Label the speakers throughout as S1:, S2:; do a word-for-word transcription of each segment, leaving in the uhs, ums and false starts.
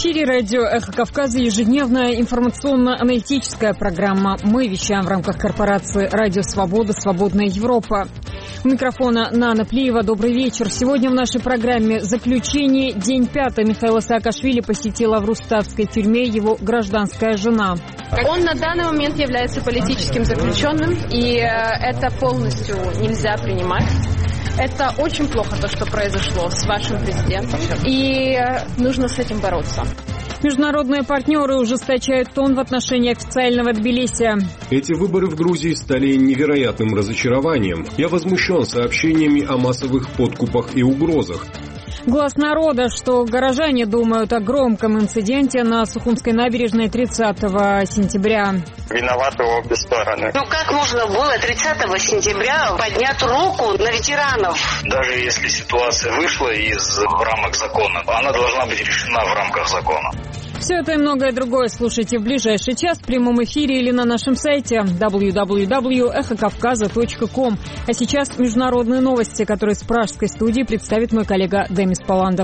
S1: эфире радио «Эхо Кавказа» ежедневная информационно-аналитическая программа. Мы вещаем в рамках корпорации «Радио Свобода. Свободная Европа». У микрофона Нана Плиева. Добрый вечер. Сегодня в нашей программе заключение. День пятый. Михаила Саакашвили посетила в Руставской тюрьме его гражданская жена.
S2: Он на данный момент является политическим заключенным, и это полностью нельзя принимать. Это очень плохо, то, что произошло с вашим президентом, и нужно с этим бороться.
S1: Международные партнеры ужесточают тон в отношении официального Тбилиси.
S3: Эти выборы в Грузии стали невероятным разочарованием. Я возмущен сообщениями о массовых подкупах и угрозах.
S1: Глаз народа, что горожане думают о громком инциденте на Сухумской набережной тридцатого сентября.
S4: Виноваты обе стороны.
S5: Ну как можно было тридцатого сентября поднять руку на ветеранов?
S4: Даже если ситуация вышла из рамок закона, она должна быть решена в рамках закона.
S1: Все это и многое другое слушайте в ближайший час в прямом эфире или на нашем сайте дабл ю дабл ю дабл ю точка эхо кавказа точка ком. А сейчас международные новости, которые с пражской студии представит мой коллега Демис Паландов.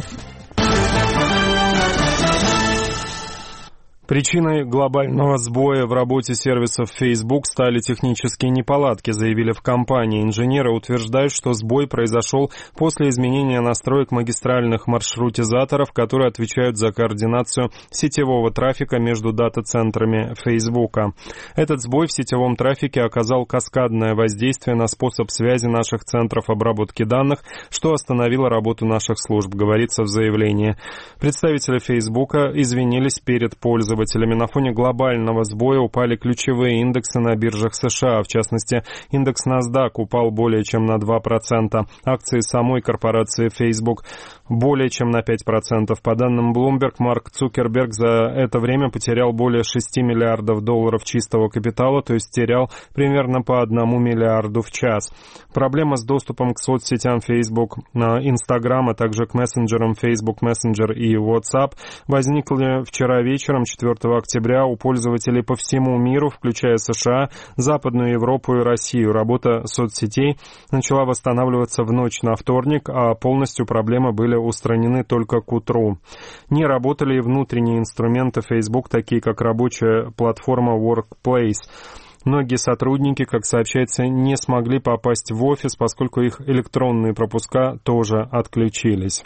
S6: Причиной глобального сбоя в работе сервисов Facebook стали технические неполадки, заявили в компании. Инженеры утверждают, что сбой произошел после изменения настроек магистральных маршрутизаторов, которые отвечают за координацию сетевого трафика между дата-центрами Facebook. Этот сбой в сетевом трафике оказал каскадное воздействие на способ связи наших центров обработки данных, что остановило работу наших служб, говорится в заявлении. Представители Facebook извинились перед пользователями. На фоне глобального сбоя упали ключевые индексы на биржах США. В частности, индекс NASDAQ упал более чем на два процента. Акции самой корпорации Facebook более чем на пять процентов. По данным Bloomberg, Марк Цукерберг за это время потерял более шести миллиардов долларов чистого капитала, то есть терял примерно по одному миллиарду в час. Проблема с доступом к соцсетям Facebook, Instagram, а также к мессенджерам Facebook Messenger и WhatsApp возникла вчера вечером, четвёртого октября, у пользователей по всему миру, включая США, Западную Европу и Россию. Работа соцсетей начала восстанавливаться в ночь на вторник, а полностью проблемы были устранены только к утру. Не работали и внутренние инструменты Facebook, такие как рабочая платформа Workplace. Многие сотрудники, как сообщается, не смогли попасть в офис, поскольку их электронные пропуска тоже отключились.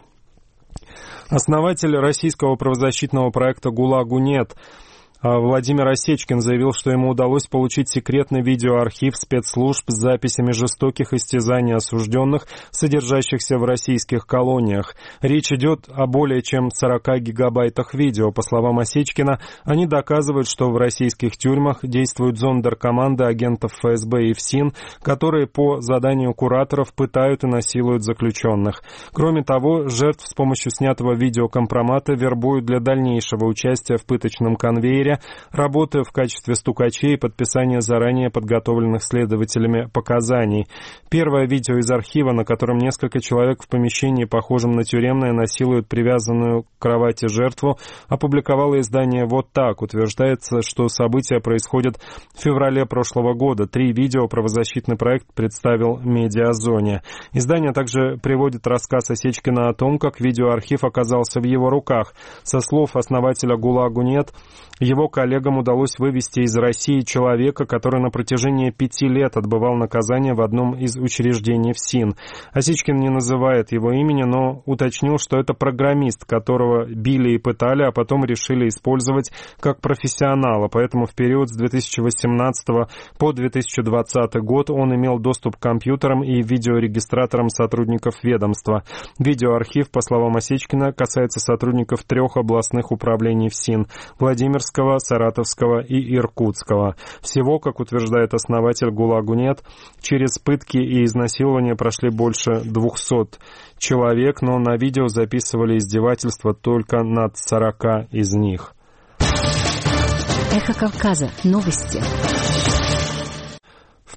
S6: Основатель российского правозащитного проекта «ГУЛАГу нет» Владимир Осечкин заявил, что ему удалось получить секретный видеоархив спецслужб с записями жестоких истязаний осужденных, содержащихся в российских колониях. Речь идет о более чем сорока гигабайтах видео. По словам Осечкина, они доказывают, что в российских тюрьмах действуют зондеркоманды агентов эф эс бэ и ФСИН, которые по заданию кураторов пытают и насилуют заключенных. Кроме того, жертв с помощью снятого видеокомпромата вербуют для дальнейшего участия в пыточном конвейере, работая в качестве стукачей и подписания заранее подготовленных следователями показаний. Первое видео из архива, на котором несколько человек в помещении, похожем на тюремное, насилуют привязанную к кровати жертву, опубликовало издание «Вот так». Утверждается, что события происходят в феврале прошлого года. Три видео правозащитный проект представил в Медиазоне. Издание также приводит рассказ Осечкина о том, как видеоархив оказался в его руках. Со слов основателя «ГУЛАГу нет», его коллегам удалось вывести из России человека, который на протяжении пяти лет отбывал наказание в одном из учреждений ФСИН. Осечкин не называет его имени, но уточнил, что это программист, которого били и пытали, а потом решили использовать как профессионала. Поэтому в период с две тысячи восемнадцатого по две тысячи двадцатый год он имел доступ к компьютерам и видеорегистраторам сотрудников ведомства. Видеоархив, по словам Осечкина, касается сотрудников трех областных управлений ФСИН – Владимирского, Саратовского и Иркутского. Всего, как утверждает основатель «ГУЛАГу нет», через пытки и изнасилования прошли больше двухсот человек, но на видео записывали издевательства только над сорока из них.
S7: Эхо Кавказа. Новости.
S6: В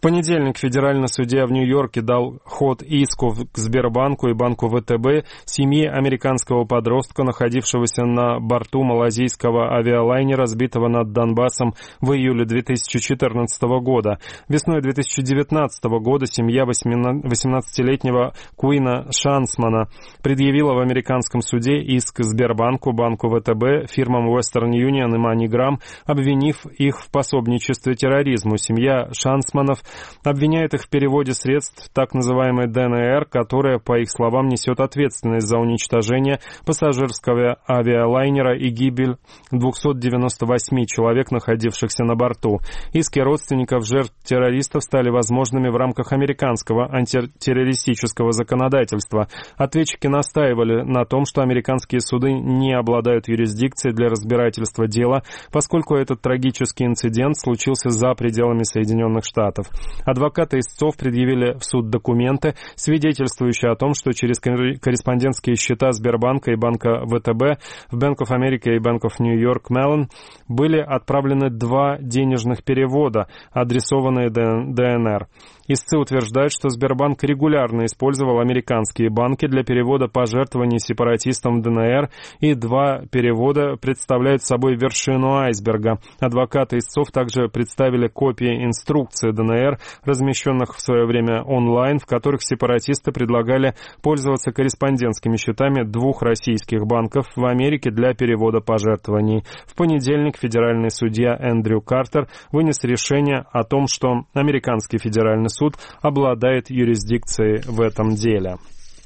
S6: понедельник федеральный судья в Нью-Йорке дал ход иску к Сбербанку и банку вэ тэ бэ семье американского подростка, находившегося на борту малазийского авиалайнера, сбитого над Донбассом в июле две тысячи четырнадцатого года. Весной две тысячи девятнадцатого года семья восемнадцатилетнего Куина Шансмана предъявила в американском суде иск Сбербанку, банку вэ тэ бэ, фирмам Western Union и MoneyGram, обвинив их в пособничестве терроризму. Семья Шансманов обвиняет их в переводе средств так называемой дэ эн эр, которая, по их словам, несет ответственность за уничтожение пассажирского авиалайнера и гибель двухсот девяноста восьми человек, находившихся на борту. Иски родственников жертв террористов стали возможными в рамках американского антитеррористического законодательства. Ответчики настаивали на том, что американские суды не обладают юрисдикцией для разбирательства дела, поскольку этот трагический инцидент случился за пределами Соединенных Штатов. Адвокаты истцов предъявили в суд документы, свидетельствующие о том, что через корреспондентские счета Сбербанка и банка вэ тэ бэ в Bank of America и Bank of New York Mellon были отправлены два денежных перевода, адресованные дэ эн эр. Истцы утверждают, что Сбербанк регулярно использовал американские банки для перевода пожертвований сепаратистам в дэ эн эр, и два перевода представляют собой вершину айсберга. Адвокаты истцов также представили копии инструкций дэ эн эр, размещенных в свое время онлайн, в которых сепаратисты предлагали пользоваться корреспондентскими счетами двух российских банков в Америке для перевода пожертвований. В понедельник федеральный судья Эндрю Картер вынес решение о том, что американский федеральный суд обладает юрисдикцией в этом деле.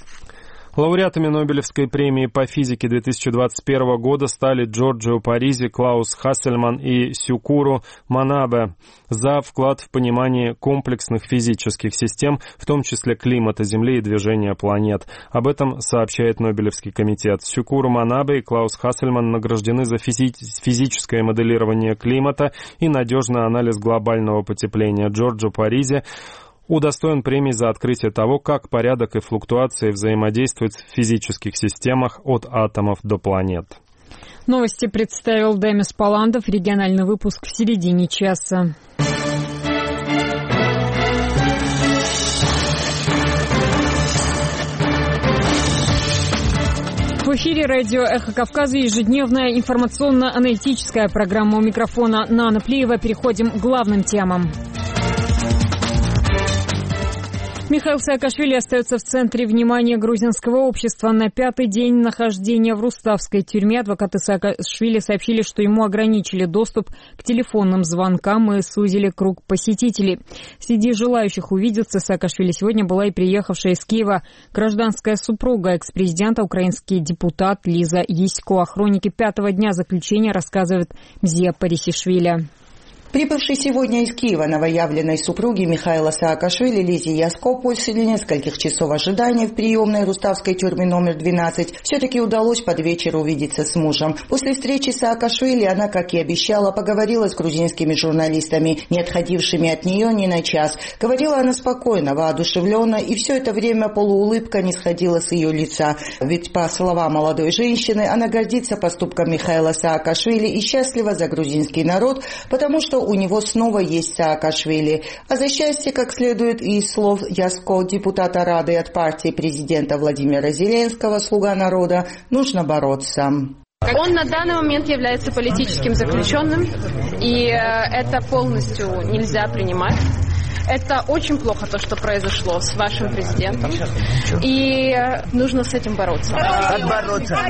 S6: Лауреатами Нобелевской премии по физике две тысячи двадцать первого года стали Джорджио Паризи, Клаус Хассельман и Сюкуру Манабе за вклад в понимание комплексных физических систем, в том числе климата Земли и движения планет. Об этом сообщает Нобелевский комитет. Сюкуру Манабе и Клаус Хассельман награждены за физи- физическое моделирование климата и надежный анализ глобального потепления. Джорджио Паризи удостоен премии за открытие того, как порядок и флуктуации взаимодействуют в физических системах от атомов до планет.
S1: Новости представил Демис Паландов. Региональный выпуск в середине часа. В эфире радио «Эхо Кавказа» ежедневная информационно-аналитическая программа. У микрофона Нана Плиева. Переходим к главным темам. Михаил Саакашвили остается в центре внимания грузинского общества. На пятый день нахождения в Руставской тюрьме адвокаты Саакашвили сообщили, что ему ограничили доступ к телефонным звонкам и сузили круг посетителей. Среди желающих увидеться Саакашвили сегодня была и приехавшая из Киева гражданская супруга экс-президента, украинский депутат Лиза Ясько. О хронике пятого дня заключения рассказывает Мзия Парисишвили.
S7: Прибывший сегодня из Киева новоявленной супруги Михаила Саакашвили Лизе Ясько после нескольких часов ожидания в приемной Руставской тюрьмы номер двенадцать все-таки удалось под вечер увидеться с мужем. После встречи с Саакашвили она, как и обещала, поговорила с грузинскими журналистами, не отходившими от нее ни на час. Говорила она спокойно, воодушевленно, и все это время полуулыбка не сходила с ее лица. Ведь, по словам молодой женщины, она гордится поступком Михаила Саакашвили и счастлива за грузинский народ, потому что у него снова есть Саакашвили. А за счастье, как следует из слов Ясько, депутата Рады от партии президента Владимира Зеленского «Слуга народа», нужно бороться.
S2: Он на данный момент является политическим заключенным, и это полностью нельзя принимать. Это очень плохо, то, что произошло с вашим президентом. И нужно с этим бороться.
S7: Как бороться?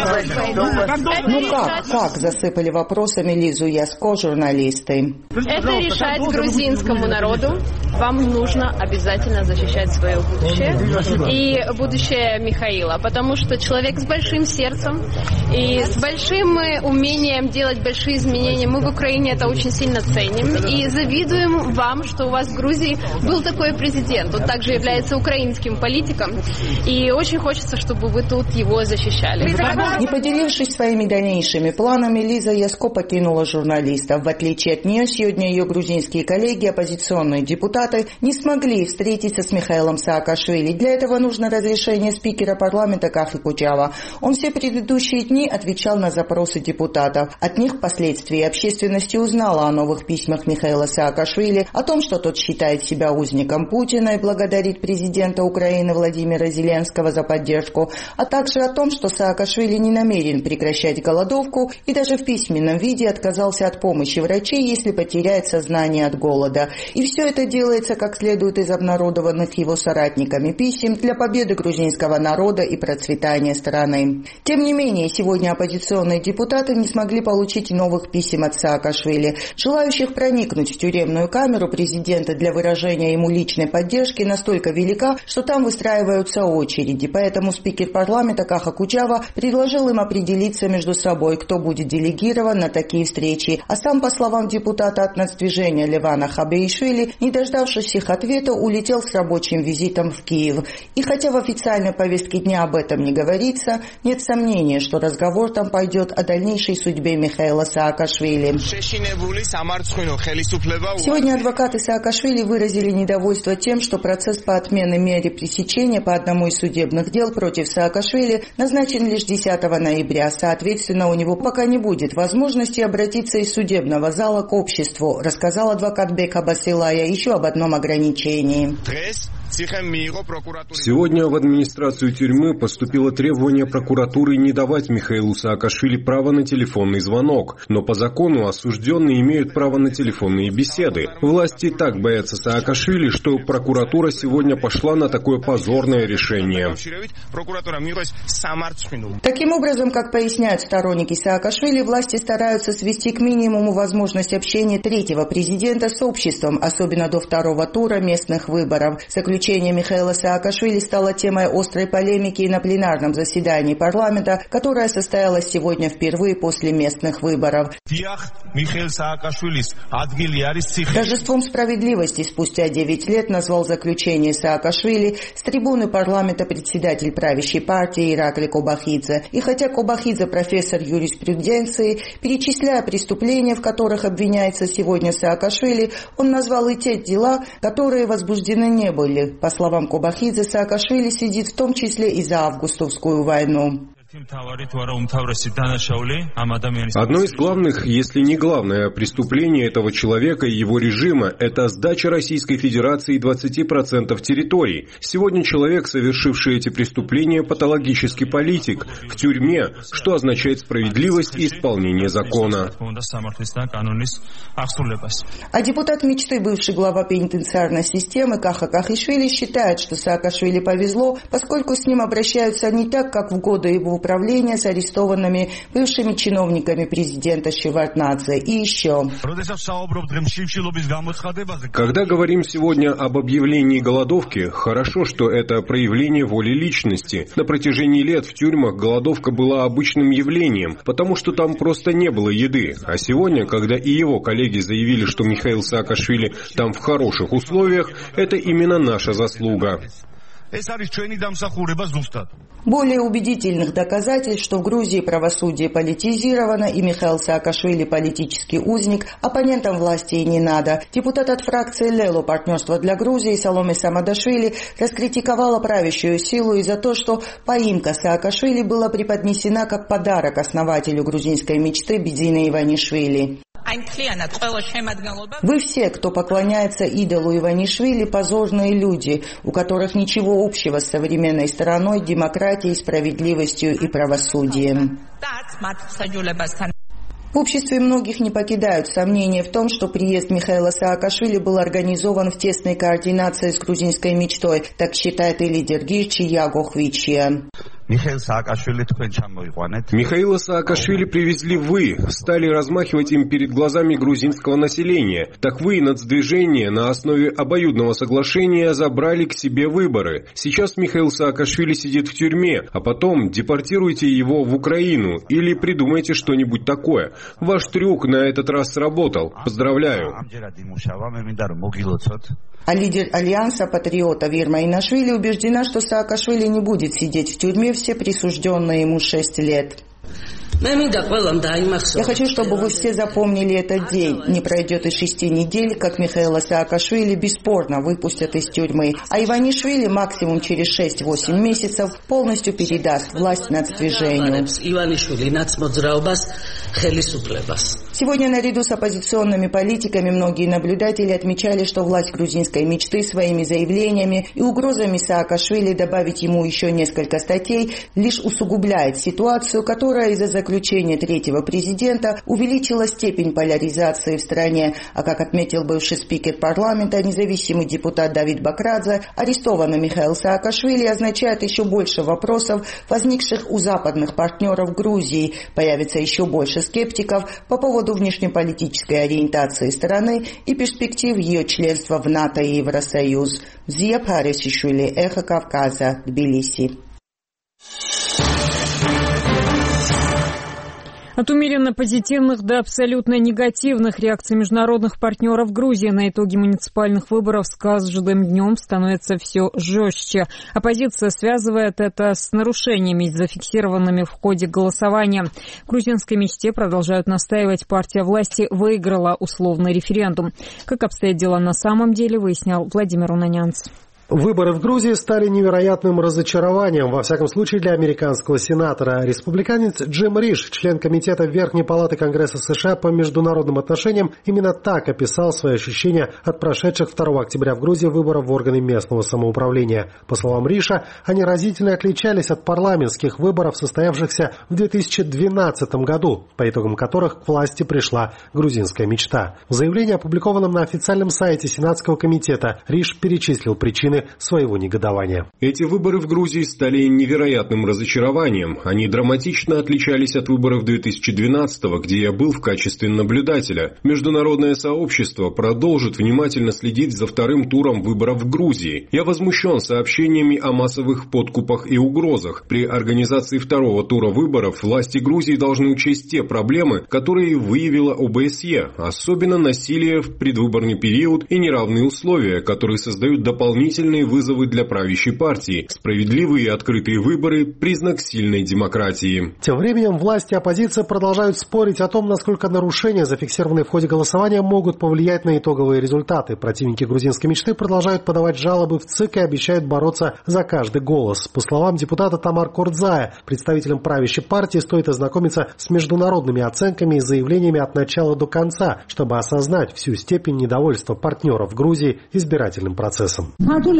S7: Ну как, как засыпали вопросами Лизу Ясько журналисты?
S2: Это решать грузинскому народу. Вам нужно обязательно защищать свое будущее и будущее Михаила. Потому что человек с большим сердцем и с большим умением делать большие изменения. Мы в Украине это очень сильно ценим. И завидуем вам, что у вас в Грузии был такой президент. Он также является украинским политиком. И очень хочется, чтобы вы тут его защищали.
S7: Не поделившись своими дальнейшими планами, Лиза Ясько покинула журналистов. В отличие от нее, сегодня ее грузинские коллеги, оппозиционные депутаты, депутаты не смогли встретиться с Михаилом Саакашвили. Для этого нужно разрешение спикера парламента Кахи Кучава. Он все предыдущие дни отвечал на запросы депутатов. От них впоследствии общественность узнала о новых письмах Михаила Саакашвили, о том, что тот считает себя узником Путина и благодарит президента Украины Владимира Зеленского за поддержку, а также о том, что Саакашвили не намерен прекращать голодовку и даже в письменном виде отказался от помощи врачей, если потеряет сознание от голода. И все это делается, как следует из обнародованных его соратниками писем, для победы грузинского народа и процветания страны. Тем не менее, сегодня оппозиционные депутаты не смогли получить новых писем от Саакашвили. Желающих проникнуть в тюремную камеру президента для выражения ему личной поддержки настолько велика, что там выстраиваются очереди. Поэтому спикер парламента Каха Кучава предложил им определиться между собой, кто будет делегирован на такие встречи. А сам, по словам депутата от нацдвижения Левана Хабеишвили, не дождавшись их ответа, улетел с рабочим визитом в Киев. И хотя в официальной повестке дня об этом не говорится, нет сомнения, что разговор там пойдет о дальнейшей судьбе Михаила Саакашвили. Сегодня адвокаты Саакашвили выразили недовольство тем, что процесс по отмене меры пресечения по одному из судебных дел против Саакашвили назначен лишь десятого ноября. Соответственно, у него пока не будет возможности обратиться из судебного зала к обществу, рассказал адвокат Бека Басилая еще об одном ограничении.
S3: Сегодня в администрацию тюрьмы поступило требование прокуратуры не давать Михаилу Саакашвили право на телефонный звонок, но по закону осужденные имеют право на телефонные беседы. Власти так боятся Саакашвили, что прокуратура сегодня пошла на такое позорное решение.
S7: Таким образом, как поясняют сторонники Саакашвили, власти стараются свести к минимуму возможность общения третьего президента с обществом, особенно до второго тура местных выборов. Заключение Михаила Саакашвили стало темой острой полемики на пленарном заседании парламента, которое состоялось сегодня впервые после местных выборов. Торжеством справедливости спустя девять лет назвал заключение Саакашвили с трибуны парламента председатель правящей партии Иракли Кобахидзе. И хотя Кобахидзе профессор юриспруденции, перечисляя преступления, в которых обвиняется сегодня Саакашвили, он назвал и те дела, которые возбуждены не были. По словам Кобахидзе, Саакашвили сидит в том числе и за августовскую войну.
S3: Одно из главных, если не главное, преступление этого человека и его режима – это сдача Российской Федерации двадцати процентов территорий. Сегодня человек, совершивший эти преступления, патологический политик, в тюрьме, что означает справедливость и исполнение закона.
S7: А депутат мечты, бывший глава пенитенциарной системы Каха Кахишвили, считает, что Саакашвили повезло, поскольку с ним обращаются не так, как в годы его управления с арестованными бывшими чиновниками президента Шеварднадзе. И еще.
S3: Когда говорим сегодня об объявлении голодовки, хорошо, что это проявление воли личности. На протяжении лет в тюрьмах голодовка была обычным явлением, потому что там просто не было еды. А сегодня, когда и его коллеги заявили, что Михаил Саакашвили там в хороших условиях, это именно наша заслуга.
S7: Более убедительных доказательств, что в Грузии правосудие политизировано и Михаил Саакашвили политический узник, оппонентам власти и не надо. Депутат от фракции Лело «Партнерство для Грузии» Саломе Самадашвили раскритиковала правящую силу и за то, что поимка Саакашвили была преподнесена как подарок основателю грузинской мечты Бедзине Иванишвили. Вы все, кто поклоняется идолу Иванишвили, позорные люди, у которых ничего общего с современной стороной, демократией, справедливостью и правосудием. В обществе многих не покидают сомнения в том, что приезд Михаила Саакашвили был организован в тесной координации с грузинской мечтой, так считает и лидер Гирчи Яго Хвичия.
S3: Михаила Саакашвили привезли вы, стали размахивать им перед глазами грузинского населения. Так вы, нацдвижение, на основе обоюдного соглашения забрали к себе выборы. Сейчас Михаил Саакашвили сидит в тюрьме, а потом депортируйте его в Украину или придумайте что-нибудь такое. Ваш трюк на этот раз сработал. Поздравляю.
S7: А лидер Альянса патриотов Ирма Инашвили убеждена, что Саакашвили не будет сидеть в тюрьме все присужденные ему шесть лет. Я хочу, чтобы вы все запомнили этот день. Не пройдет и шести недель, как Михаила Саакашвили бесспорно выпустят из тюрьмы, а Иванишвили максимум через шесть-восемь месяцев полностью передаст власть нацдвижению. Сегодня наряду с оппозиционными политиками многие наблюдатели отмечали, что власть грузинской мечты своими заявлениями и угрозами Саакашвили добавить ему еще несколько статей лишь усугубляет ситуацию, которая из-за заключения третьего президента увеличила степень поляризации в стране. А как отметил бывший спикер парламента, независимый депутат Давид Бакрадзе, арестованный Михаил Саакашвили означает еще больше вопросов, возникших у западных партнеров Грузии. Появится еще больше скептиков по поводу внешнеполитической ориентации страны и перспектив ее членства в НАТО и Евросоюз. Зия Парисишвили, Эхо Кавказа, Тбилиси.
S1: От умеренно позитивных до абсолютно негативных реакций международных партнеров Грузии на итоги муниципальных выборов с каждым днем становится все жестче. Оппозиция связывает это с нарушениями, зафиксированными в ходе голосования. В грузинской мечте продолжают настаивать, партия власти выиграла условный референдум. Как обстоят дела на самом деле, выяснял Владимир Унанянц.
S8: Выборы в Грузии стали невероятным разочарованием, во всяком случае для американского сенатора. Республиканец Джим Риш, член комитета Верхней палаты Конгресса США по международным отношениям, именно так описал свои ощущения от прошедших второго октября в Грузии выборов в органы местного самоуправления. По словам Риша, они разительно отличались от парламентских выборов, состоявшихся в две тысячи двенадцатом году, по итогам которых к власти пришла грузинская мечта. В заявлении, опубликованном на официальном сайте Сенатского комитета, Риш перечислил причины своего негодования.
S3: Эти выборы в Грузии стали невероятным разочарованием. Они драматично отличались от выборов две тысячи двенадцатого, где я был в качестве наблюдателя. Международное сообщество продолжит внимательно следить за вторым туром выборов в Грузии. Я возмущен сообщениями о массовых подкупах и угрозах. При организации второго тура выборов власти Грузии должны учесть те проблемы, которые выявила О Бэ Эс Е, особенно насилие в предвыборный период и неравные условия, которые создают дополнительные вызовы для правящей партии. Справедливые и открытые выборы – признак сильной демократии.
S8: Тем временем власти и оппозиция продолжают спорить о том, насколько нарушения, зафиксированные в ходе голосования, могут повлиять на итоговые результаты. Противники грузинской мечты продолжают подавать жалобы в ЦИК и обещают бороться за каждый голос. По словам депутата Тамар Кордзая, представителям правящей партии стоит ознакомиться с международными оценками и заявлениями от начала до конца, чтобы осознать всю степень недовольства партнеров Грузии избирательным процессом.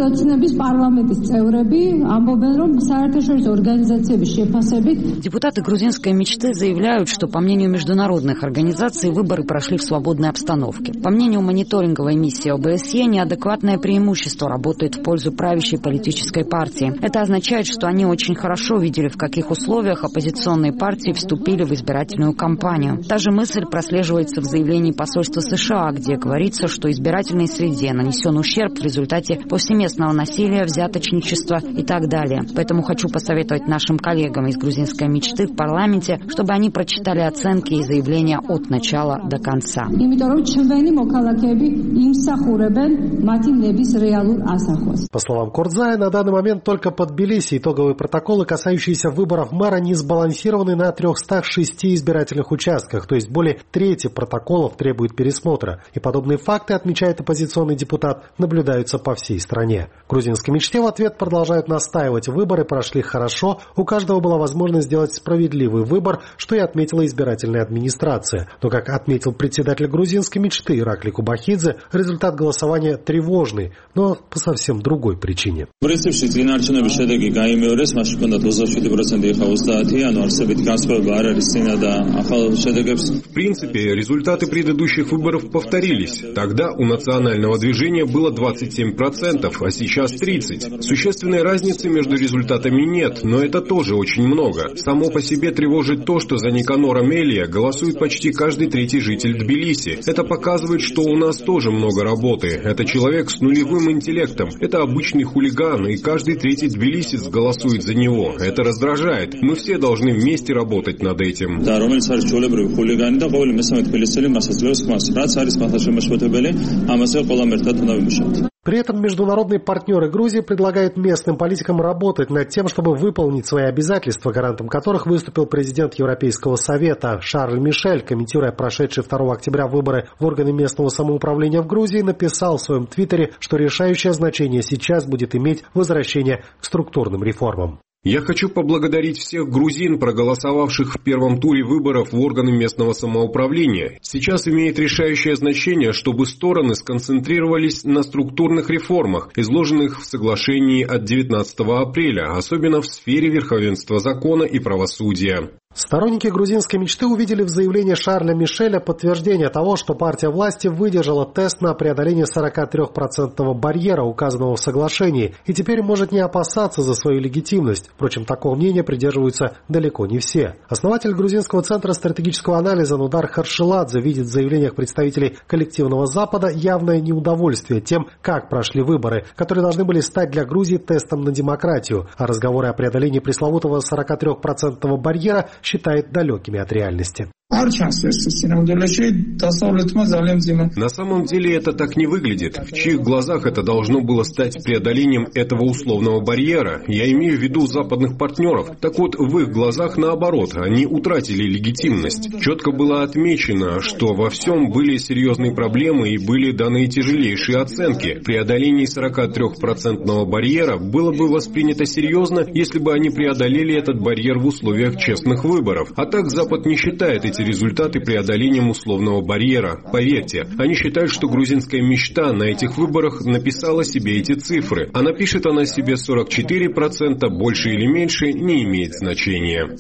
S9: Депутаты грузинской мечты заявляют, что, по мнению международных организаций, выборы прошли в свободной обстановке. По мнению мониторинговой миссии О Бэ Эс Е, неадекватное преимущество работает в пользу правящей политической партии. Это означает, что они очень хорошо видели, в каких условиях оппозиционные партии вступили в избирательную кампанию. Та же мысль прослеживается в заявлении посольства США, где говорится, что избирательной среде нанесен ущерб в результате повсеместного насилия, взяточничества и так далее. Поэтому хочу посоветовать нашим коллегам из грузинской мечты в парламенте, чтобы они прочитали оценки и заявления от начала до конца.
S8: По словам Кордзая, на данный момент только под Тбилиси итоговые протоколы, касающиеся выборов мэра, не сбалансированы на трехстах шести избирательных участках, то есть более трети протоколов требует пересмотра. И подобные факты, отмечает оппозиционный депутат, наблюдаются по всей стране. В грузинской мечте в ответ продолжают настаивать: выборы прошли хорошо, у каждого была возможность сделать справедливый выбор, что и отметила избирательная администрация. Но, как отметил председатель грузинской мечты Иракли Кубахидзе, результат голосования тревожный, но по совсем другой причине.
S3: В принципе, результаты предыдущих выборов повторились. Тогда у национального движения было двадцать семь процентов, а сейчас тридцать процентов. Существенной разницы между результатами нет, но это тоже очень много. Само по себе тревожит то, что за Никанора Мелия голосует почти каждый третий житель Тбилиси. Это показывает, что у нас тоже много работы. Это человек с нулевым интеллектом. Это обычный хулиган, и каждый третий тбилисец голосует за него. Это раздражает. Мы все должны вместе работать над этим.
S8: При этом международные партнеры Грузии предлагают местным политикам работать над тем, чтобы выполнить свои обязательства, гарантом которых выступил президент Европейского совета Шарль Мишель, комментируя прошедшие второго октября выборы в органы местного самоуправления в Грузии, написал в своем твиттере, что решающее значение сейчас будет иметь возвращение к структурным реформам.
S3: Я хочу поблагодарить всех грузин, проголосовавших в первом туре выборов в органы местного самоуправления. Сейчас имеет решающее значение, чтобы стороны сконцентрировались на структурных реформах, изложенных в соглашении от девятнадцатого апреля, особенно в сфере верховенства закона и правосудия.
S8: Сторонники грузинской мечты увидели в заявлении Шарля Мишеля подтверждение того, что партия власти выдержала тест на преодоление сорокатрёхпроцентного барьера, указанного в соглашении, и теперь может не опасаться за свою легитимность. Впрочем, такого мнения придерживаются далеко не все. Основатель грузинского центра стратегического анализа Нудар Харшиладзе видит в заявлениях представителей коллективного Запада явное неудовольствие тем, как прошли выборы, которые должны были стать для Грузии тестом на демократию, а разговоры о преодолении пресловутого сорокатрёхпроцентного барьера считает далекими от реальности.
S3: На самом деле это так не выглядит. В чьих глазах это должно было стать преодолением этого условного барьера? Я имею в виду западных партнеров. Так вот, в их глазах наоборот, они утратили легитимность. Четко было отмечено, что во всем были серьезные проблемы и были даны тяжелейшие оценки. Преодоление сорокатрёхпроцентного барьера было бы воспринято серьезно, если бы они преодолели этот барьер в условиях честных выборов. А так Запад не считает эти результаты преодолением условного барьера. Поверьте, они считают, что грузинская мечта на этих выборах написала себе эти цифры. А напишет она себе сорок четыре процента, больше или меньше, не имеет значения.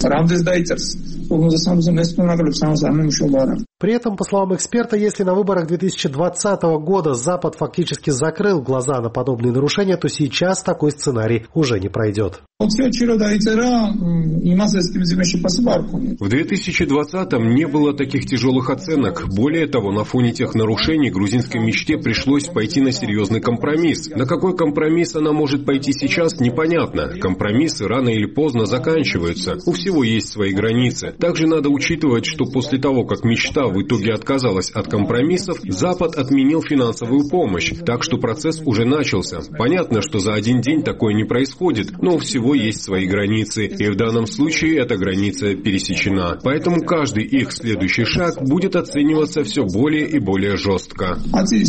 S8: При этом, по словам эксперта, если на выборах две тысячи двадцатого года Запад фактически закрыл глаза на подобные нарушения, то сейчас такой сценарий уже не пройдет.
S3: В две тысячи двадцатом не было таких тяжелых оценок. Более того, на фоне тех нарушений грузинской мечте пришлось пойти на серьезный компромисс. На какой компромисс она может пойти сейчас, непонятно. Компромиссы рано или поздно заканчиваются. У всего есть свои границы. Также надо учитывать, что после того, как мечта в итоге отказалась от компромиссов, Запад отменил финансовую помощь. Так что процесс уже начался. Понятно, что за один день такое не происходит, но у всего есть свои границы, и в данном случае эта граница пересечена. Поэтому каждый их следующий шаг будет оцениваться все более и более жестко.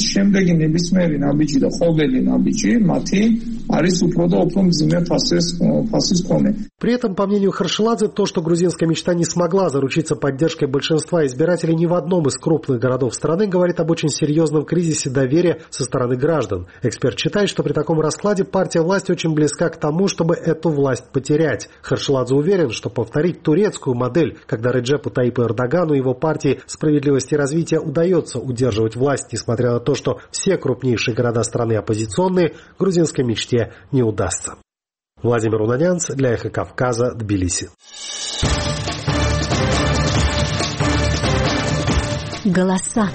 S8: При этом, по мнению Харшиладзе, то, что грузинская мечта не смогла заручиться поддержкой большинства избирателей ни в одном из крупных городов страны, говорит об очень серьезном кризисе доверия со стороны граждан. Эксперт считает, что при таком раскладе партия власти очень близка к тому, чтобы эту власть потерять. Харшиладзе уверен, что повторить турецкую модель, когда Реджепу Таипу Эрдогану и его партии «Справедливости и развития» удается удерживать власть, несмотря на то, что все крупнейшие города страны оппозиционные, грузинской мечте не удастся. Владимир Унанянц для Эхо Кавказа, Тбилиси.
S1: Голоса.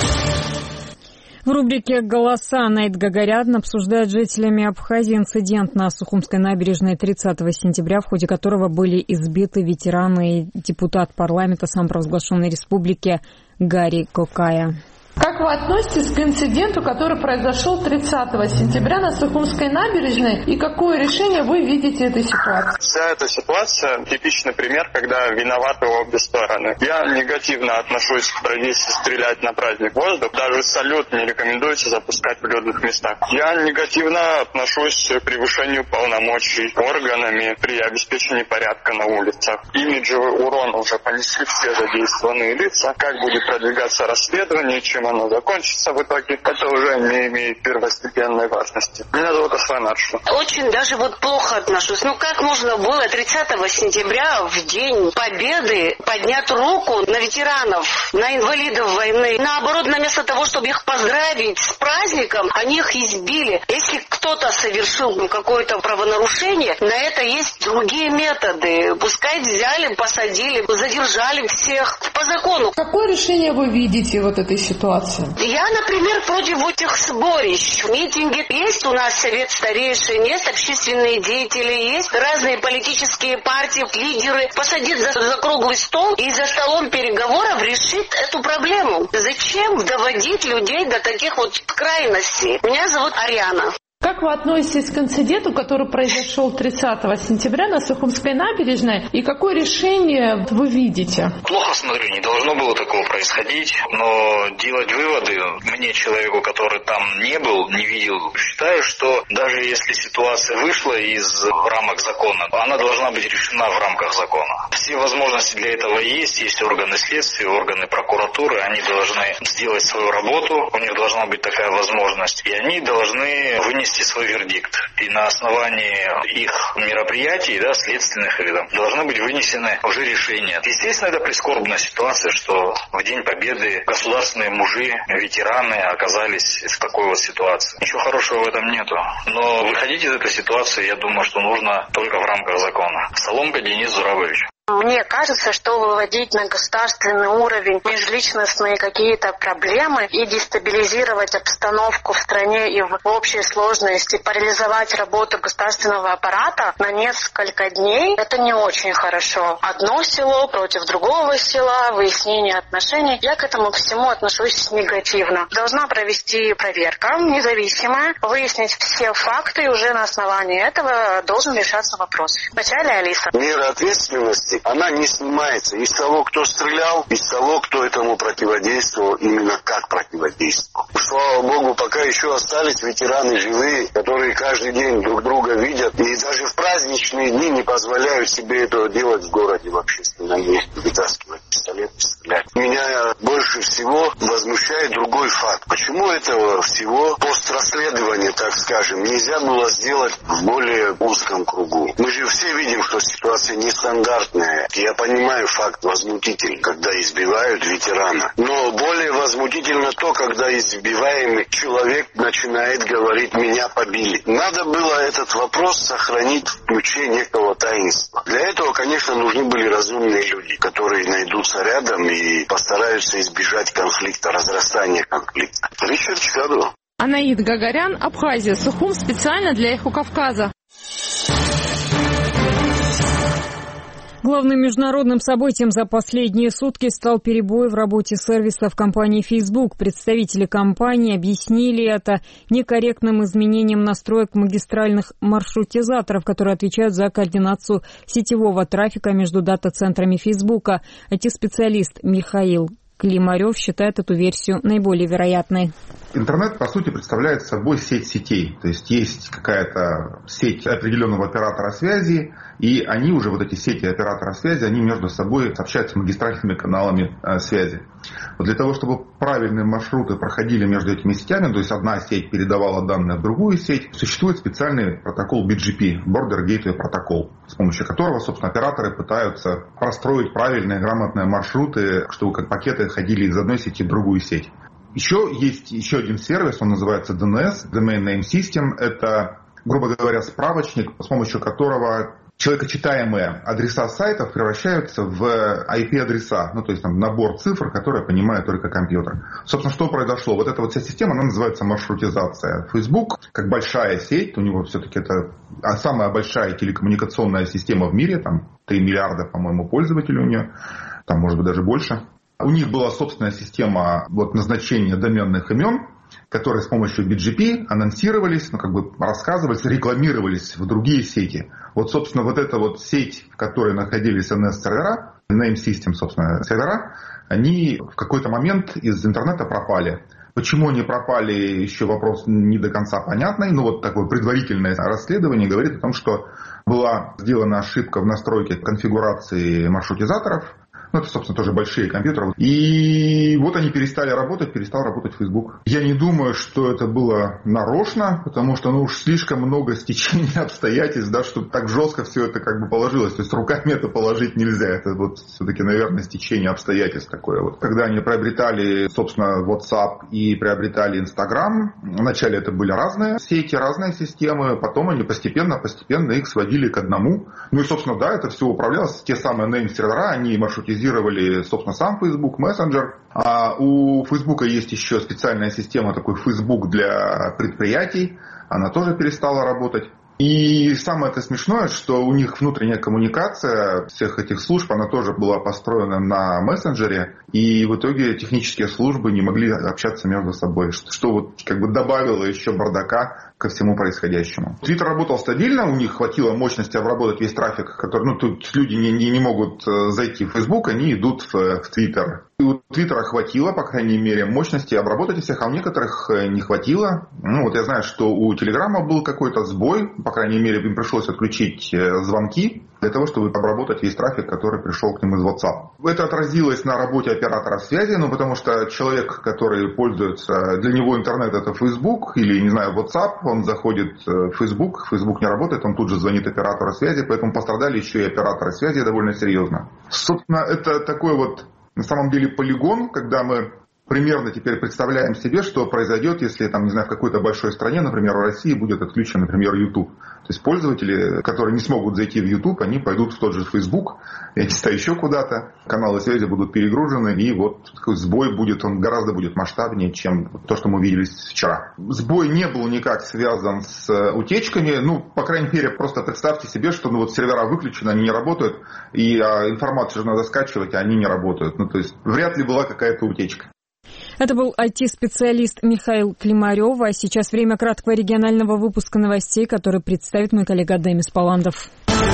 S1: В рубрике «Голоса» Наид Гагарян обсуждает с жителями Абхазии инцидент на Сухумской набережной тридцатого сентября, в ходе которого были избиты ветераны и депутат парламента самопровозглашенной республики Гари Кокая.
S2: Как вы относитесь к инциденту, который произошел тридцатого сентября на Сухумской набережной, и какое решение вы видите этой ситуации?
S10: Вся эта ситуация – типичный пример, когда виноваты обе стороны. Я негативно отношусь к традиции стрелять на праздник воздух. Даже салют не рекомендуется запускать в людных местах. Я негативно отношусь к превышению полномочий органами при обеспечении порядка на улицах. Имиджевый урон уже понесли все задействованные лица. Как будет продвигаться расследование, чем оно закончится в итоге, это уже не имеет первостепенной важности. Меня зовут Аслан Аршин.
S5: Очень даже вот плохо отношусь. Ну как можно было тридцатого сентября в день Победы поднять руку на ветеранов, на инвалидов войны? Наоборот, вместо того, чтобы их поздравить с праздником, они их избили. Если кто-то совершил ну, какое-то правонарушение, на это есть другие методы. Пускай взяли, посадили, задержали всех по закону.
S2: Какое решение вы видите вот этой ситуации?
S11: ситуации?
S5: Я, например, против этих сборищ. Митинги есть у нас, совет старейшин, есть общественные деятели, есть разные политические партии, лидеры. Посадить за, за круглый стол и за столом переговоров решить эту проблему. Зачем доводить людей до таких вот крайностей? Меня зовут Ариана.
S11: Как вы относитесь к инциденту, который произошел тридцатого сентября на Сухумской набережной, и какое решение вы видите?
S4: Плохо смотрю, не должно было такого происходить, но делать выводы мне, человеку, который там не был, не видел, считаю, что даже если ситуация вышла из рамок закона, она должна быть решена в рамках закона. Все возможности для этого есть, есть органы следствия, органы прокуратуры, они должны сделать свою работу, у них должна быть такая возможность, и они должны вынести свой вердикт. И на основании их мероприятий, да, следственных, или там, должны быть вынесены уже решения. Естественно, это прискорбная ситуация, что в День Победы государственные мужи, ветераны оказались в такой вот ситуации. Ничего хорошего в этом нету. Но выходить из этой ситуации, я думаю, что нужно только в рамках закона. Соломка Денис Зурабович.
S12: Мне кажется, что выводить на государственный уровень межличностные какие-то проблемы и дестабилизировать обстановку в стране и в общей сложности, парализовать работу государственного аппарата на несколько дней, это не очень хорошо. Одно село против другого села, выяснение отношений. Я к этому всему отношусь негативно. Должна провести проверка независимая, выяснить все факты, и уже на основании этого должен решаться вопрос. Вначале Алиса.
S13: Мера ответственности, она не снимается из того, кто стрелял, из того, кто этому противодействовал, именно как противодействовал. Слава Богу, пока еще остались ветераны живые, которые каждый день друг друга видят, и даже в праздничные дни не позволяют себе этого делать в городе в общественном месте, вытаскивать пистолет и стрелять. Меня больше всего возмущает другой факт. Почему этого всего пострасследования, так скажем, нельзя было сделать в более узком кругу? Мы же все видим, что ситуация нестандартная. Я понимаю факт возмутительный, когда избивают ветерана. Но более возмутительно то, когда избиваемый человек начинает говорить «меня побили». Надо было этот вопрос сохранить в ключе некого таинства. Для этого, конечно, нужны были разумные люди, которые найдутся рядом и постараются избежать конфликта, разрастания конфликта. Ричард Чикадо.
S11: Анаид Гагарян, Абхазия, Сухум, специально для «Эхо Кавказа».
S1: Главным международным событием за последние сутки стал перебой в работе сервисов компании Facebook. Представители компании объяснили это некорректным изменением настроек магистральных маршрутизаторов, которые отвечают за координацию сетевого трафика между дата-центрами Facebook. ай ти-специалист Михаил Климарев считает эту версию наиболее вероятной.
S14: Интернет, по сути, представляет собой сеть сетей. То есть есть какая-то сеть определенного оператора связи, и они уже, вот эти сети оператора связи, они между собой общаются магистральными каналами э, связи. Вот для того, чтобы правильные маршруты проходили между этими сетями, то есть одна сеть передавала данные в другую сеть, существует специальный протокол би джи пи, Border Gateway Protocol, с помощью которого, собственно, операторы пытаются простроить правильные, грамотные маршруты, чтобы как пакеты ходили из одной сети в другую сеть. Еще есть еще один сервис, он называется ди эн эс, Domain Name System. Это, грубо говоря, справочник, с помощью которого человекочитаемые адреса сайтов превращаются в ай пи-адреса, ну то есть там набор цифр, которые понимает только компьютер. Собственно, что произошло? Вот эта вот вся система, она называется маршрутизация. Facebook, как большая сеть, у него все-таки это самая большая телекоммуникационная система в мире, там три миллиарда, по-моему, пользователей у нее, там может быть даже больше. У них была собственная система вот, назначения доменных имен, которые с помощью би джи пи анонсировались, ну, как бы рассказывались, рекламировались в другие сети. Вот, собственно, вот эта вот сеть, в которой находились эн эс-сервера, Name System, собственно, сервера, они в какой-то момент из интернета пропали. Почему они пропали, еще вопрос не до конца понятный, но вот такое предварительное расследование говорит о том, что была сделана ошибка в настройке конфигурации маршрутизаторов. Ну, это, собственно, тоже большие компьютеры. И вот они перестали работать, перестал работать Facebook. Я не думаю, что это было нарочно, потому что, ну, уж слишком много стечений обстоятельств, да, чтобы так жестко все это как бы положилось. То есть руками это положить нельзя. Это вот все-таки, наверное, стечение обстоятельств такое. Вот. Когда они приобретали, собственно, WhatsApp и приобретали Instagram, вначале это были разные сети, разные системы, потом они постепенно-постепенно их сводили к одному. Ну и, собственно, да, это все управлялось. Те самые name-сервера, они маршрутизировали автоматизировали, собственно, сам Facebook, мессенджер. А у Facebook есть еще специальная система, такой Facebook для предприятий. Она тоже перестала работать. И самое это смешное, что у них внутренняя коммуникация всех этих служб, она тоже была построена на мессенджере, и в итоге технические службы не могли общаться между собой, что, что вот как бы добавило еще бардака ко всему происходящему. Твиттер работал стабильно, у них хватило мощности обработать весь трафик, который, ну, тут люди не, не, не могут зайти в Facebook, они идут в, в Твиттер. И у Твиттера хватило, по крайней мере, мощности обработать всех, а у некоторых не хватило. Ну, вот я знаю, что у Телеграма был какой-то сбой, по крайней мере, им пришлось отключить звонки для того, чтобы обработать весь трафик, который пришел к ним из WhatsApp. Это отразилось на работе оператора связи, ну, потому что человек, который пользуется, для него интернет это Facebook или, не знаю, WhatsApp, он заходит в Facebook, Facebook не работает, он тут же звонит оператору связи, поэтому пострадали еще и операторы связи довольно серьезно. Собственно, это такой вот на самом деле полигон, когда мы примерно теперь представляем себе, что произойдет, если, там, не знаю, в какой-то большой стране, например, в России, будет отключен, например, YouTube. То есть пользователи, которые не смогут зайти в YouTube, они пойдут в тот же Facebook, я не знаю, еще куда-то, каналы связи будут перегружены, и вот такой сбой будет, он гораздо будет масштабнее, чем то, что мы видели вчера. Сбой не был никак связан с утечками, ну, по крайней мере, просто представьте себе, что ну, вот сервера выключены, они не работают, и а, информацию же надо скачивать, а они не работают. Ну, то есть вряд ли была какая-то утечка.
S1: Это был ай ти-специалист Михаил Климарев. А сейчас время краткого регионального выпуска новостей, который представит мой коллега Демис Паландов.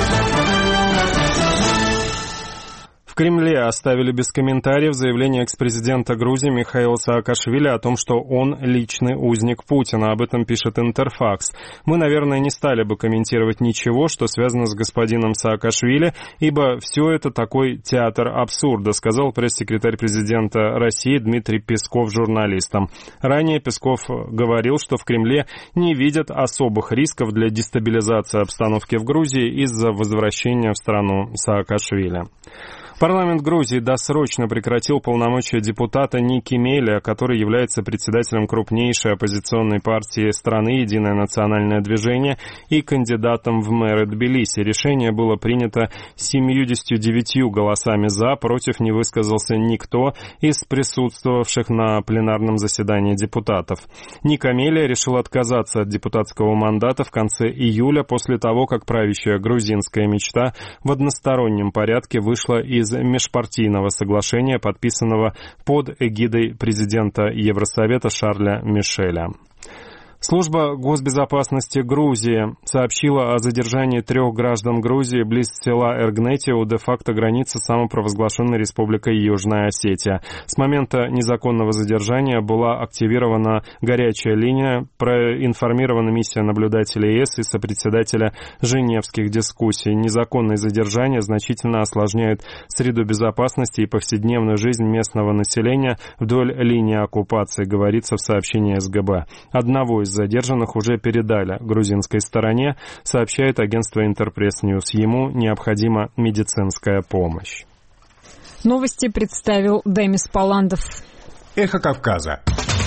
S6: В Кремле оставили без комментариев заявление экс-президента Грузии Михаила Саакашвили о том, что он личный узник Путина. Об этом пишет Интерфакс. Мы, наверное, не стали бы комментировать ничего, что связано с господином Саакашвили, ибо все это такой театр абсурда, сказал пресс-секретарь президента России Дмитрий Песков журналистам. Ранее Песков говорил, что в Кремле не видят особых рисков для дестабилизации обстановки в Грузии из-за возвращения в страну Саакашвили. Парламент Грузии досрочно прекратил полномочия депутата Ники Меля, который является председателем крупнейшей оппозиционной партии страны «Единое национальное движение» и кандидатом в мэры Тбилиси. Решение было принято семьюдесятью девятью голосами «за», против не высказался никто из присутствовавших на пленарном заседании депутатов. Ника Меля решил отказаться от депутатского мандата в конце июля после того, как правящая грузинская мечта в одностороннем порядке вышла из межпартийного соглашения, подписанного под эгидой президента Евросовета Шарля Мишеля. Служба госбезопасности Грузии сообщила о задержании трех граждан Грузии близ села Эргнети у де-факто границы самопровозглашенной республикой Южная Осетия. С момента незаконного задержания была активирована горячая линия, проинформирована миссия наблюдателей ЕС и сопредседателя Женевских дискуссий. Незаконные задержания значительно осложняют среду безопасности и повседневную жизнь местного населения вдоль линии оккупации, говорится в сообщении эс гэ бэ. Одного из задержанных уже передали грузинской стороне, сообщает агентство Интерпресс Ньюс. Ему необходима медицинская помощь.
S1: Новости представил Демис Паландов.
S15: Эхо Кавказа.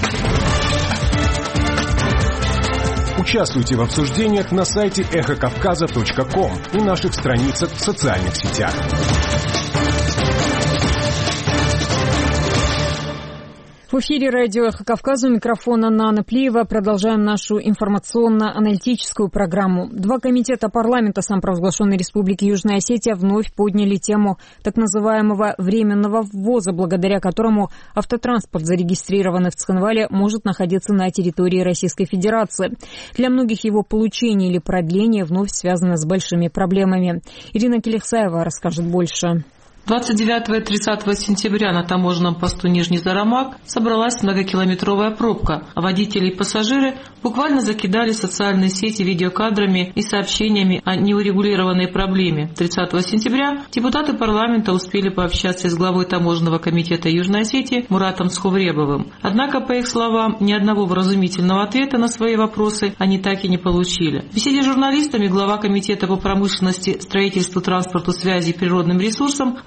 S15: Участвуйте в обсуждениях на сайте эхо кавказа точка ком и наших страницах в социальных сетях.
S1: В эфире радио «Эхо Кавказа», у микрофона Нана Плиева. Продолжаем нашу информационно-аналитическую программу. Два комитета парламента самопровозглашенной Республики Южная Осетия вновь подняли тему так называемого временного ввоза, благодаря которому автотранспорт, зарегистрированный в Цхинвале, может находиться на территории Российской Федерации. Для многих его получение или продление вновь связано с большими проблемами. Ирина Келехсаева расскажет больше.
S16: двадцать девятого и тридцатого сентября на таможенном посту Нижний Зарамак собралась многокилометровая пробка, а водители и пассажиры буквально закидали социальные сети видеокадрами и сообщениями о неурегулированной проблеме. тридцатого сентября депутаты парламента успели пообщаться с главой таможенного комитета Южной Осетии Муратом Сховребовым. Однако, по их словам, ни одного вразумительного ответа на свои вопросы они так и не получили. В беседе с журналистами глава комитета по промышленности, строительству, транспорту, связи и природным ресурсам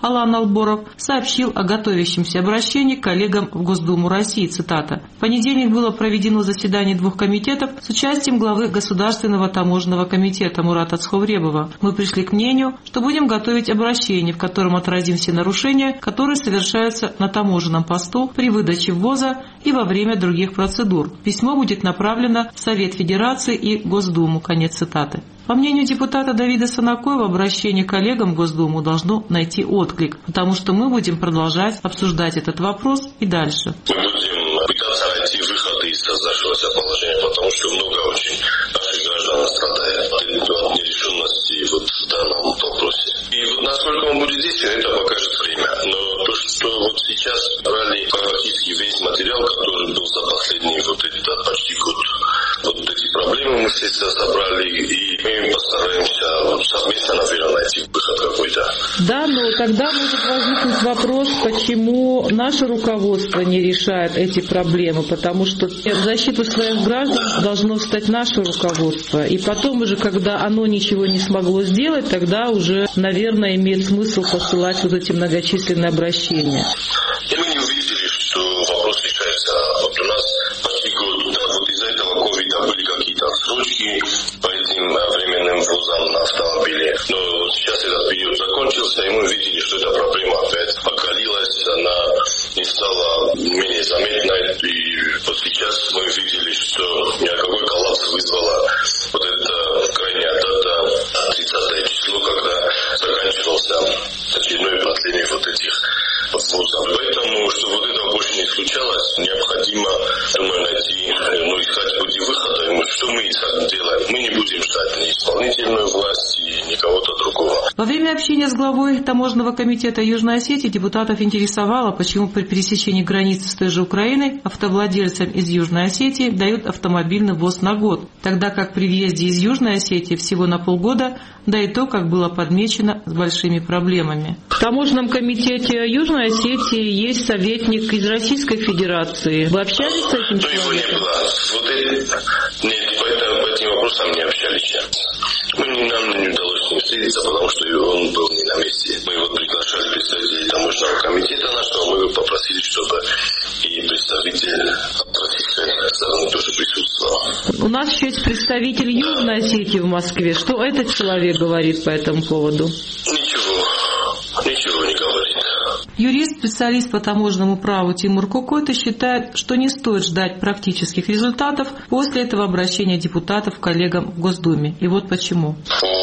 S16: Алан Алборов сообщил о готовящемся обращении к коллегам в Госдуму России. Цитата. «В понедельник было проведено заседание двух комитетов с участием главы Государственного таможенного комитета Мурата Цховребова. Мы пришли к мнению, что будем готовить обращение, в котором отразим все нарушения, которые совершаются на таможенном посту при выдаче ввоза и во время других процедур. Письмо будет направлено в Совет Федерации и Госдуму». Конец цитаты. По мнению депутата Давида Санакоева, обращение к коллегам в Госдуму должно найти отклик, потому что мы будем продолжать обсуждать этот вопрос и дальше.
S17: Мы будем пытаться найти выходы из создавшегося положения, потому что много очень наших граждан страдает от нерешенности вот в данном вопросе. И вот насколько он будет действовать, это покажет время. Но то, что вот сейчас брали практически весь материал, который был за последний вот этот почти год, вот эти проблемы мы все собрали, и мы постараемся вот совместно, наверное, найти выход какой-то.
S16: Да, но тогда может возникнуть вопрос, почему наше руководство не решает эти проблемы, потому что в защиту своих граждан должно встать наше руководство. И потом уже, когда оно ничего не смогло сделать, тогда уже, наверное, имеет смысл посылать вот эти многочисленные обращения.
S17: И мы не увидели, что вопрос решается. Вот у нас почти год, вот из-за этого ковида были какие-то отсрочки по этим временным ввозам на автомобиле. Но сейчас этот период закончился, и мы видели, что эта проблема опять окалилась, она не стала менее заметной. И вот сейчас мы видели, что никакой коллапс вызвала вот эта крайняя дата, тридцатое число, когда заканчивался очередной последний вот этих ввозов. Поэтому, чтобы вот это больше не случалось, необходимо, думаю, найти, ну, искать пути выхода. И что мы делаем? Мы не будем ждать ни исполнительную власть, ни кого-то другого.
S16: Во время общения с главой Таможенного комитета Южной Осетии депутатов интересовало, почему при пересечении границы с той же Украиной автовладельцам из Южной Осетии дают автомобильный ввоз на год, тогда как при въезде из Южной Осетии всего на полгода, да и то, как было подмечено, с большими проблемами. В Таможенном комитете Южной Осетии есть советник из Российской Федерации. Вы общались с этим человеком?
S17: Его не было. Вот это, нет, по, это, по этим вопросам не общались. Мы, нам не удалось с ним встретиться, потому что он был не на месте. Мы его приглашали представителей Таможенного комитета нашего, мы его попросили, чтобы и представитель российской стороны тоже присутствовал.
S16: У нас еще есть представитель Южной Осетии в Москве. Что этот человек говорит по этому поводу?
S17: Ничего, ничего не говорит.
S16: Юрист, специалист по таможенному праву Тимур Кукойто считает, что не стоит ждать практических результатов после этого обращения депутатов к коллегам в Госдуме. И вот почему.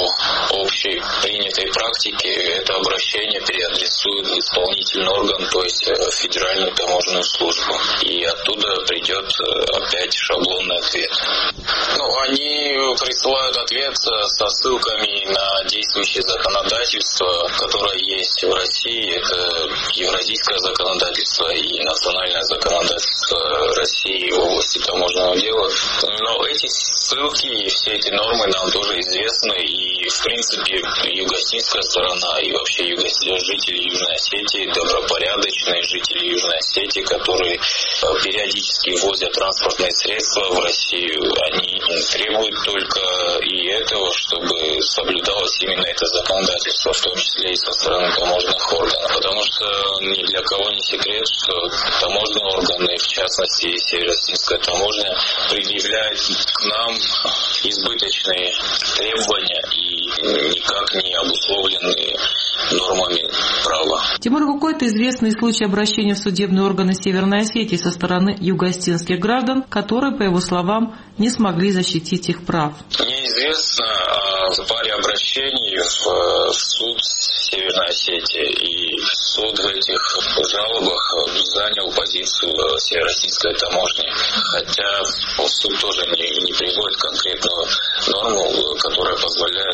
S18: По общей принятой практике это обращение переадресует в исполнительный орган, то есть Федеральную таможенную службу. И оттуда придет опять шаблонный ответ. Ну, они присылают ответ со ссылками на действующее законодательство, которое есть в России. Это евразийское законодательство и национальное законодательство России в области таможенного дела. Но эти ссылки и все эти нормы нам тоже известны. И, в принципе, югославская сторона и вообще жители Южной Осетии, добропорядочные жители Южной Осетии, которые периодически возят транспортные средства в Россию, они требуют только и этого, чтобы соблюдалось именно это законодательство, в том числе и со стороны таможенных органов. Потому что ни для кого не секрет, что таможенные органы, в частности и Северо-Осетинская таможня, предъявляют к нам избыточные требования и никак не обусловленные нормами права.
S16: Тимур Кукойто известный случай обращения в судебные органы Северной Осетии со стороны юго-осетинских граждан, которые, по его словам, не смогли защитить их прав.
S18: Мне известно о паре обращений в, в суд Северной Осетии, и суд в этих жалобах занял позицию Северо-Осетинской таможни, хотя суд тоже не, не приводит конкретную норму, которая позволяет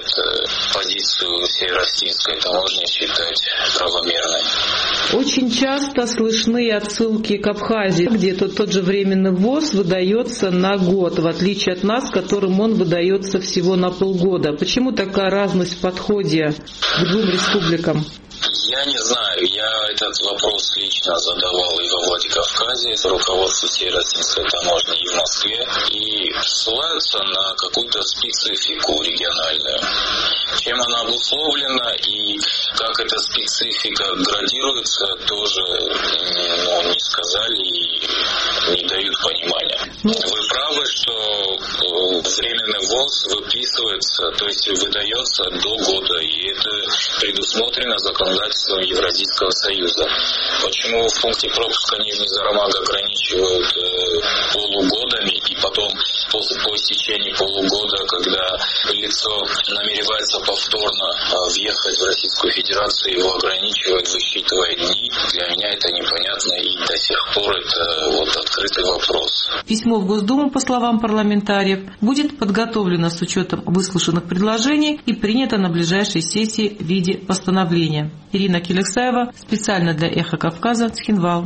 S18: позицию Северо-Осетинской таможни считать правомерной.
S16: Очень часто слышны отсылки к Абхазии, где тот, тот же временный ввоз выдается на год, в отличие от нас, которым он выдается всего на полгода. Почему такая разность в подходе к двум республикам?
S18: Я не знаю, я этот вопрос лично задавал и во Владикавказе, руководству Северо-Осетинской таможни, и в Москве, и ссылаются на какую-то специфику региональную. Чем она обусловлена и как эта специфика градируется, тоже ну, не сказали и не дают понимания. Вы правы, что временный ВОЗ выписывается, то есть выдается до года, и это предусмотрено законодательством Евразийского союза. Почему в пункте пропуска Нижний Зарамаг ограничивают э, полугодами, и потом после, по истечении полугода, когда лицо намеревается повторно э, въехать в Российскую Федерацию, его ограничивают, высчитывая дни, для меня это непонятно, и до сих пор это вот открытый вопрос.
S16: Письмо в Госдуму, по словам парламентариев, будет подготовлено с учетом выслушанных предложений и принято на ближайшей сессии в виде постановления. Ирина Келексаева, специально для «Эхо Кавказа», Цхинвал.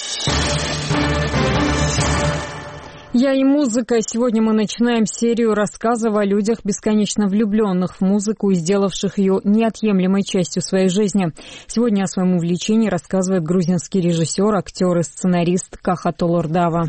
S1: «Я и музыка». Сегодня мы начинаем серию рассказов о людях, бесконечно влюбленных в музыку и сделавших ее неотъемлемой частью своей жизни. Сегодня о своем увлечении рассказывает грузинский режиссер, актер и сценарист Каха Толордава.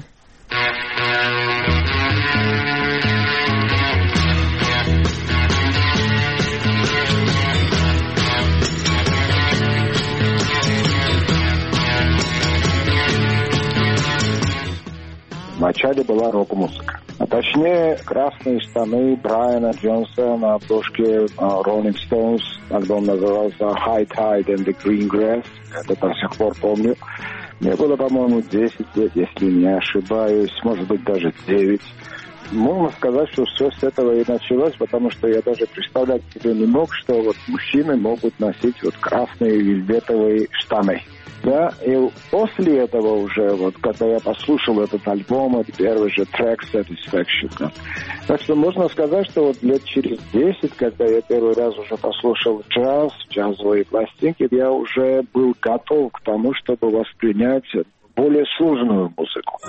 S19: Вначале была рок-музыка. А точнее, красные штаны Брайана Джонса на обложке uh, Rolling Stones. Альбом назывался High Tide and the Green Grass. Это до сих пор помню. Мне было, по-моему, десять лет, если не ошибаюсь. Может быть, даже девять. Можно сказать, что все с этого и началось, потому что я даже представлять себе не мог, что вот мужчины могут носить вот красные вельветовые штаны. Да, и после этого уже, вот, когда я послушал этот альбом, это первый же трек Satisfaction. Да. Так что можно сказать, что вот лет через десять, когда я первый раз уже послушал джаз, джазовые пластинки, я уже был готов к тому, чтобы воспринять более сложную музыку.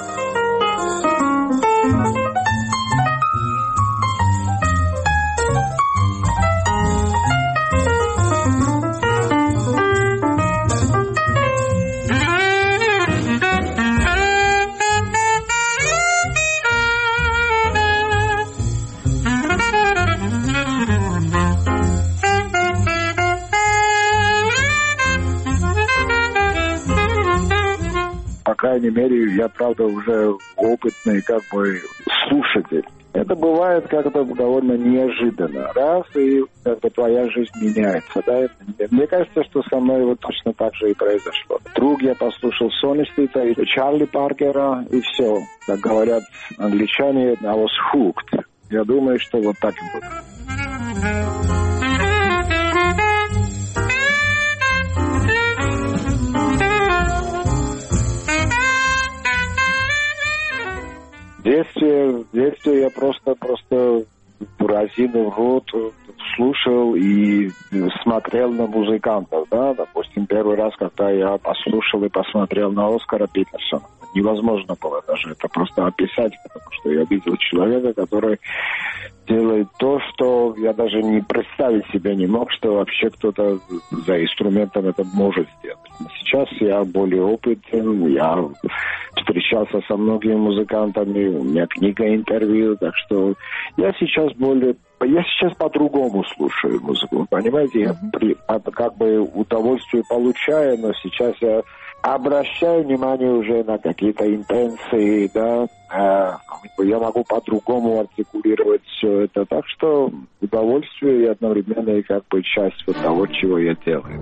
S19: По крайней мере, я, правда, уже опытный как бы слушатель. Это бывает как-то довольно неожиданно. Раз, и как бы твоя жизнь меняется. Да? Мне кажется, что со мной вот точно так же и произошло. Вдруг я послушал Сони Стита и Чарли Паркера, и все. Как говорят англичане, I was hooked. Я думаю, что вот так и будет. В детстве, в детстве я просто, просто разинул рот, слушал и смотрел на музыкантов, да, допустим, первый раз, когда я послушал и посмотрел на Оскара Питерсона. Невозможно было даже это просто описать, потому что я видел человека, который делает то, что я даже не представить себе не мог, что вообще кто-то за инструментом это может сделать. Сейчас я более опытен, я встречался со многими музыкантами, у меня книга, интервью, так что я сейчас более... Я сейчас по-другому слушаю музыку, понимаете? Я при, как бы удовольствие получаю, но сейчас я обращаю внимание уже на какие-то интенции, да, я могу по-другому артикулировать все это, так что удовольствие и одновременно и как бы часть вот того, чего я делаю.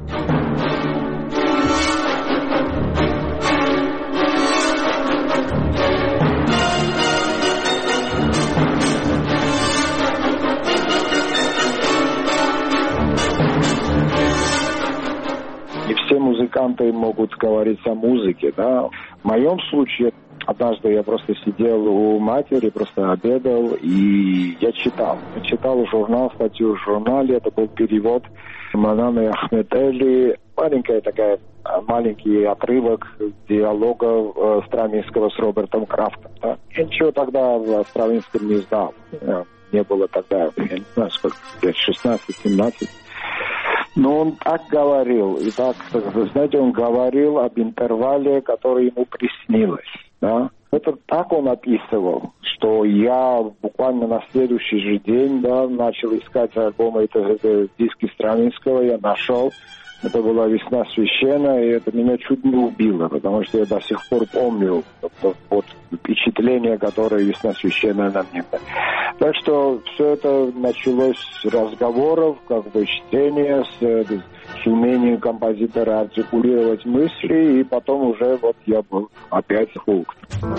S19: Все музыканты могут говорить о музыке, да. В моем случае, однажды я просто сидел у матери, просто обедал, и я читал. Я читал журнал, статью в журнале, это был перевод Мананы Ахметели, маленькая такая, маленький отрывок диалога Стравинского с Робертом Крафтом. Да. Я ничего тогда в Стравинском не знал. Не было тогда, я не знаю, сколько, лет шестнадцать-семнадцать. Но он так говорил, и так, знаете, он говорил об интервале, который ему приснилось, да. Это так он описывал, что я буквально на следующий же день, да, начал искать альбомы этого диски Стравинского, я нашел. Это была «Весна священная», и это меня чуть не убило, потому что я до сих пор помню вот впечатление, которое «Весна священная» на мне. Так что все это началось с разговоров, как бы чтения, с, с умением композитора артикулировать мысли, и потом уже вот я был опять хук.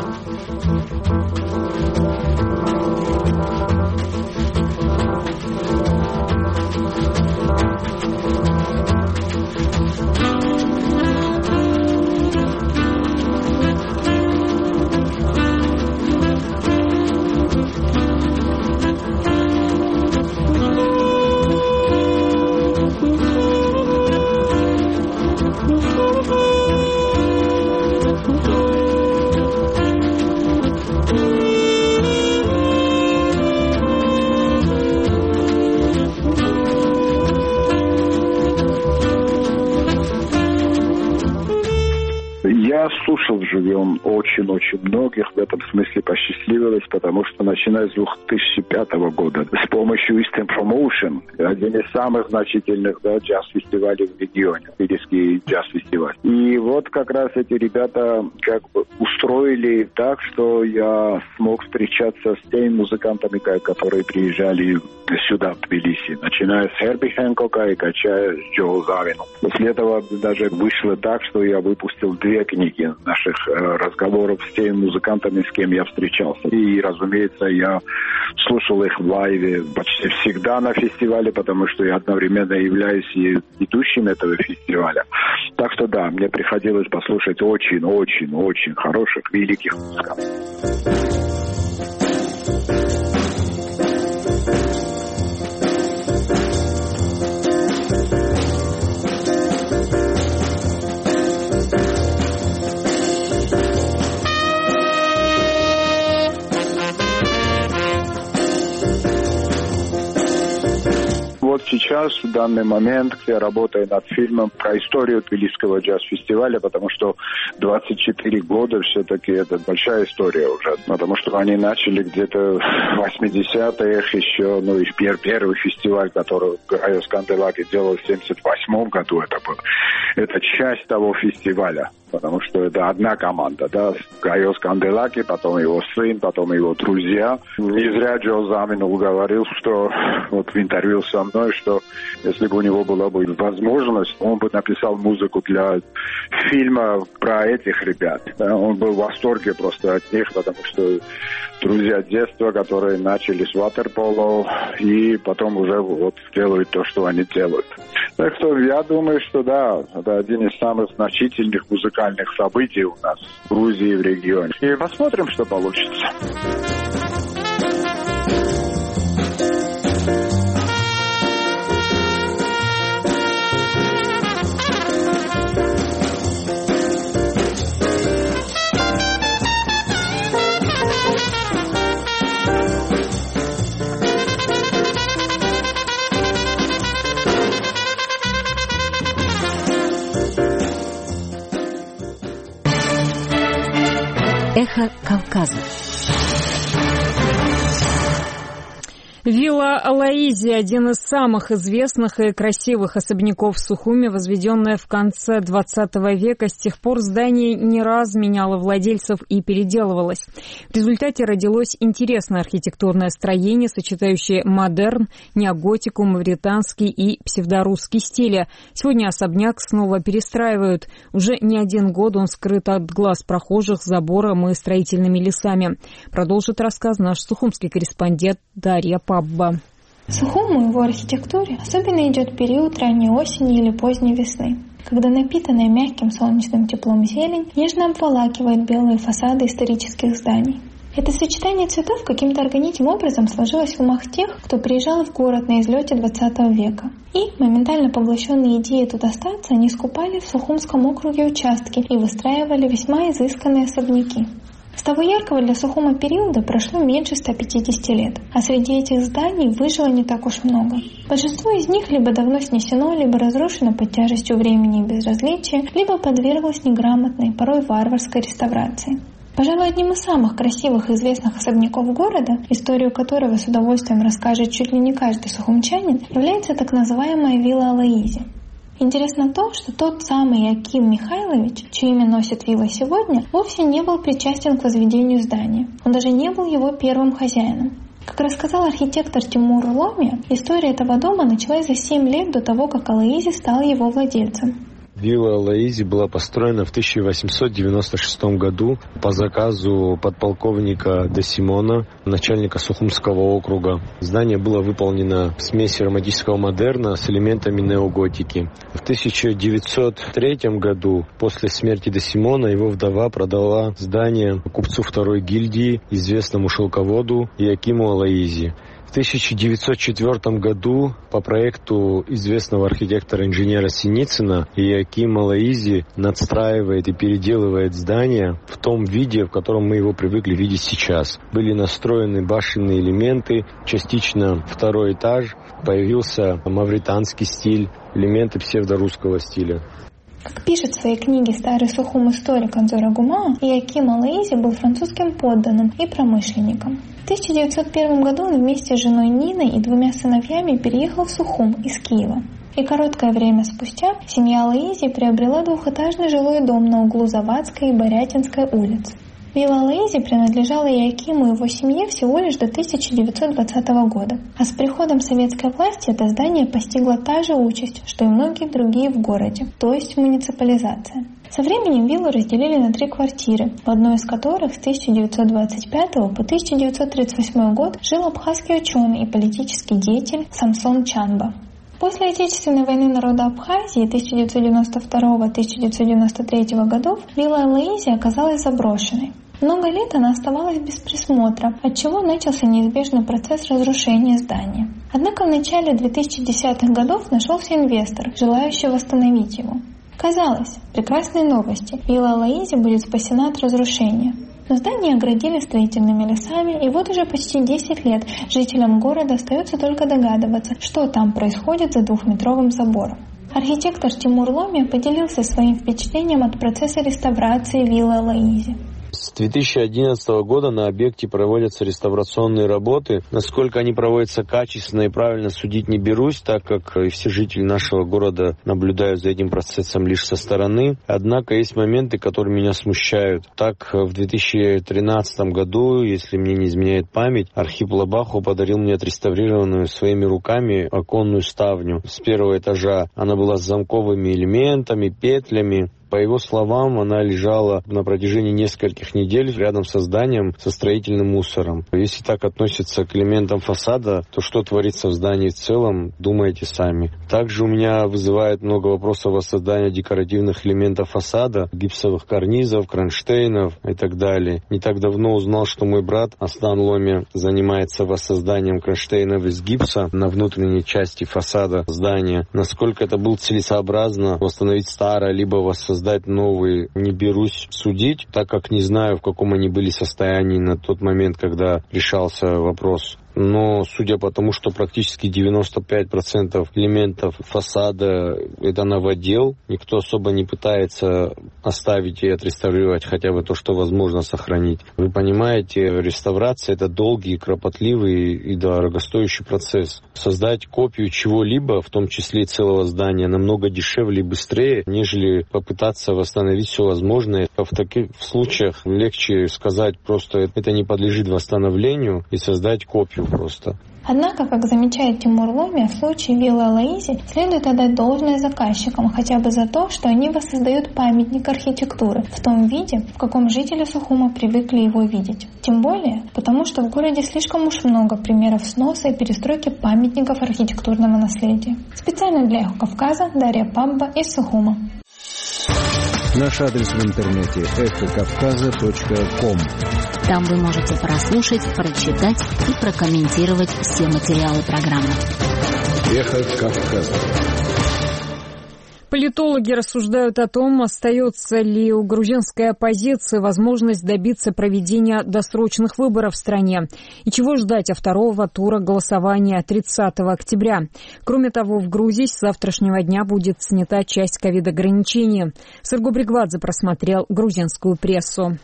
S19: Я слушал живьем очень-очень многих, в этом смысле посчастливилось, потому что начиная с две тысячи пятого года с помощью Eastern Promotion, один из самых значительных, да, джаз-фестивалей в регионе, Тбилисский джаз-фестиваль. И вот как раз эти ребята как бы устроили так, что я смог встречаться с теми музыкантами, которые приезжали сюда, в Тбилиси, начиная с Херби Хэнкока и кончая с Джо Завином. После этого даже вышло так, что я выпустил две книги наших э, разговоров с теми музыкантами, с кем я встречался. И, разумеется, я слушал их в лайве почти всегда на фестивале, потому что я одновременно являюсь и ведущим этого фестиваля. Так что да, мне приходилось послушать очень-очень-очень хороших, великих музыкантов. Вот сейчас, в данный момент, я работаю над фильмом про историю Тбилисского джаз-фестиваля, потому что двадцать четыре года все-таки это большая история уже, потому что они начали где-то в восьмидесятых еще, ну и первый фестиваль, который Гайос Канделаки делал в семьдесят восьмом году, это был, это часть того фестиваля. Потому что это одна команда, да, Гайос Канделаки, потом его сын, потом его друзья. Не зря Джо Завинул говорил, что вот в интервью со мной, что если бы у него была бы возможность, он бы написал музыку для фильма про этих ребят. Да, он был в восторге просто от них, потому что друзья детства, которые начали с ватерполо и потом уже вот делают то, что они делают. Так что я думаю, что да, это один из самых значительных музыкальных событий у нас в Грузии, в регионе. И посмотрим, что получится.
S1: Эхо Кавказа. Вилла Алаизи – один из самых известных и красивых особняков в Сухуми, возведенная в конце двадцатого века. С тех пор здание не раз меняло владельцев и переделывалось. В результате родилось интересное архитектурное строение, сочетающее модерн, неоготику, мавританский и псевдорусский стили. Сегодня особняк снова перестраивают. Уже не один год он скрыт от глаз прохожих забором и строительными лесами. Продолжит рассказ наш сухумский корреспондент Дарья Павлова.
S20: Сухуму и его архитектуре особенно идет период ранней осени или поздней весны, когда напитанная мягким солнечным теплом зелень нежно обволакивает белые фасады исторических зданий. Это сочетание цветов каким-то органичным образом сложилось в умах тех, кто приезжал в город на излете двадцатого века. И, моментально поглощенные идеей тут остаться, они скупали в Сухумском округе участки и выстраивали весьма изысканные особняки. С того яркого для Сухума периода прошло меньше ста пятидесяти лет, а среди этих зданий выжило не так уж много. Большинство из них либо давно снесено, либо разрушено под тяжестью времени и безразличия, либо подверглось неграмотной, порой варварской реставрации. Пожалуй, одним из самых красивых и известных особняков города, историю которого с удовольствием расскажет чуть ли не каждый сухумчанин, является так называемая вилла Алоизи. Интересно то, что тот самый Яким Михайлович, чье имя носит вилла сегодня, вовсе не был причастен к возведению здания. Он даже не был его первым хозяином. Как рассказал архитектор Тимур Ломи, история этого дома началась за семь лет до того, как Алоизи стал его владельцем.
S21: Вилла Алоизи была построена в тысяча восемьсот девяносто шестом году по заказу подполковника Де Симона, начальника Сухумского округа. Здание было выполнено в смеси романтического модерна с элементами неоготики. В тысяча девятьсот третьем году, после смерти Де Симона, его вдова продала здание купцу второй гильдии, известному шелководу Якиму Алоизи. В тысяча девятьсот четвёртом году по проекту известного архитектора-инженера Синицына Яким Алоизи надстраивает и переделывает здание в том виде, в котором мы его привыкли видеть сейчас. Были настроены башенные элементы, частично второй этаж, появился мавританский стиль, элементы псевдорусского стиля.
S20: Как пишет в своей книге «Старый Сухум. Историк» Анзора Гумаа, Яким Алоизи был французским подданным и промышленником. В тысяча девятьсот первом году он вместе с женой Ниной и двумя сыновьями переехал в Сухум из Киева. И короткое время спустя семья Алоизи приобрела двухэтажный жилой дом на углу Завадской и Борятинской улиц. Вилла Алоизи принадлежала Якиму и его семье всего лишь до тысяча девятьсот двадцатого года. А с приходом советской власти это здание постигла та же участь, что и многие другие в городе, то есть муниципализация. Со временем виллу разделили на три квартиры, в одной из которых с тысяча девятьсот двадцать пятого по тысяча девятьсот тридцать восьмой год жил абхазский ученый и политический деятель Самсон Чанба. После Отечественной войны народа Абхазии тысяча девятьсот девяносто второго — тысяча девятьсот девяносто третьего годов вилла Алоизи оказалась заброшенной. Много лет она оставалась без присмотра, отчего начался неизбежный процесс разрушения здания. Однако в начале две тысячи десятых годов нашелся инвестор, желающий восстановить его. Казалось, прекрасные новости, вилла Алоизи будет спасена от разрушения. Но здание оградили строительными лесами, и вот уже почти десять лет жителям города остается только догадываться, что там происходит за двухметровым забором. Архитектор Тимур Ломи поделился своим впечатлением от процесса реставрации виллы Алоизи.
S21: С две тысячи одиннадцатого года на объекте проводятся реставрационные работы. Насколько они проводятся качественно и правильно, судить не берусь, так как и все жители нашего города наблюдают за этим процессом лишь со стороны. Однако есть моменты, которые меня смущают. Так, в две тысячи тринадцатом году, если мне не изменяет память, Архип Лабаху подарил мне отреставрированную своими руками оконную ставню. С первого этажа она была с замковыми элементами, петлями. По его словам, она лежала на протяжении нескольких недель рядом со зданием со строительным мусором. Если так относится к элементам фасада, то что творится в здании в целом, думайте сами. Также у меня вызывает много вопросов воссоздания декоративных элементов фасада, гипсовых карнизов, кронштейнов и так далее. Не так давно узнал, что мой брат Аслан Ломи занимается воссозданием кронштейнов из гипса на внутренней части фасада здания. Насколько это было целесообразно восстановить старое, либо воссоздать создать новые, не берусь судить, так как не знаю, в каком они были состоянии на тот момент, когда решался вопрос. Но судя по тому, что практически девяносто пять процентов элементов фасада это новодел, никто особо не пытается оставить и отреставрировать хотя бы то, что возможно сохранить. Вы понимаете, реставрация это долгий, кропотливый и дорогостоящий процесс. Создать копию чего-либо, в том числе и целого здания, намного дешевле и быстрее, нежели попытаться восстановить все возможное. В таких случаях легче сказать просто это не подлежит восстановлению и создать копию просто.
S20: Однако, как замечает Тимур Ломи, в случае виллы Алоизи следует отдать должное заказчикам хотя бы за то, что они воссоздают памятник архитектуры в том виде, в каком жители Сухума привыкли его видеть. Тем более, потому что в городе слишком уж много примеров сноса и перестройки памятников архитектурного наследия. Специально для Эхо Кавказа Дарья Пабба из Сухума.
S22: Наш адрес в интернете эхо кавказа точка ком.
S23: Там вы можете прослушать, прочитать и прокомментировать все материалы программы.
S22: Эхо Кавказа.
S1: Политологи рассуждают о том, остается ли у грузинской оппозиции возможность добиться проведения досрочных выборов в стране и чего ждать от второго тура голосования тридцатого октября. Кроме того, в Грузии с завтрашнего дня будет снята часть ковид-ограничений. Сергей Бригвадзе просмотрел грузинскую прессу.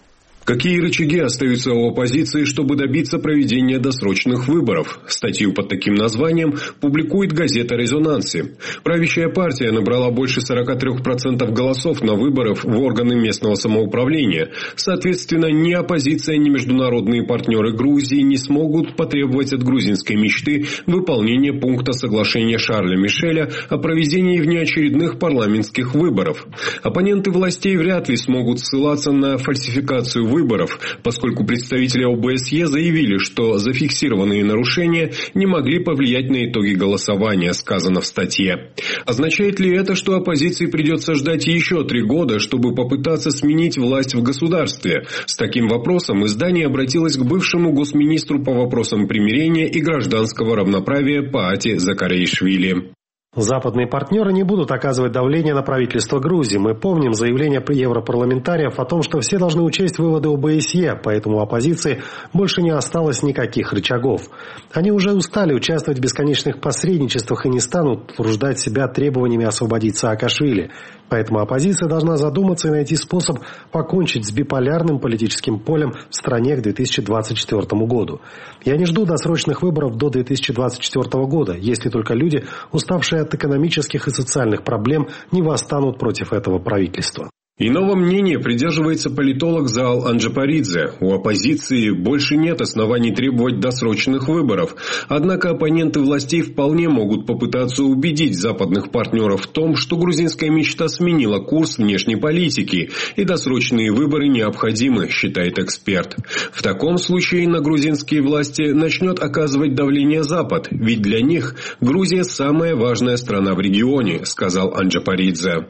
S3: Какие рычаги остаются у оппозиции, чтобы добиться проведения досрочных выборов? Статью под таким названием публикует газета «Резонанси». Правящая партия набрала больше сорок три процента голосов на выборах в органы местного самоуправления. Соответственно, ни оппозиция, ни международные партнеры Грузии не смогут потребовать от грузинской мечты выполнения пункта соглашения Шарля Мишеля о проведении внеочередных парламентских выборов. Оппоненты властей вряд ли смогут ссылаться на фальсификацию выборов, поскольку представители о бэ эс е заявили, что зафиксированные нарушения не могли повлиять на итоги голосования, сказано в статье. Означает ли это, что оппозиции придется ждать еще три года, чтобы попытаться сменить власть в государстве? С таким вопросом издание обратилось к бывшему госминистру по вопросам примирения и гражданского равноправия Паати Закарейшвили.
S8: Западные партнеры не будут оказывать давление на правительство Грузии. Мы помним заявление европарламентариев о том, что все должны учесть выводы о бэ эс е, поэтому у оппозиции больше не осталось никаких рычагов. Они уже устали участвовать в бесконечных посредничествах и не станут утруждать себя требованиями освободить Саакашвили. Поэтому оппозиция должна задуматься и найти способ покончить с биполярным политическим полем в стране к две тысячи двадцать четвёртому году. Я не жду досрочных выборов до две тысячи двадцать четвёртого года, если только люди, уставшие от экономических и социальных проблем, не восстанут против этого правительства.
S3: Иного мнения придерживается политолог Заал Анджапаридзе. У оппозиции больше нет оснований требовать досрочных выборов. Однако оппоненты властей вполне могут попытаться убедить западных партнеров в том, что грузинская мечта сменила курс внешней политики и досрочные выборы необходимы, считает эксперт. В таком случае на грузинские власти начнет оказывать давление Запад, ведь для них Грузия самая важная страна в регионе, сказал Анджапаридзе.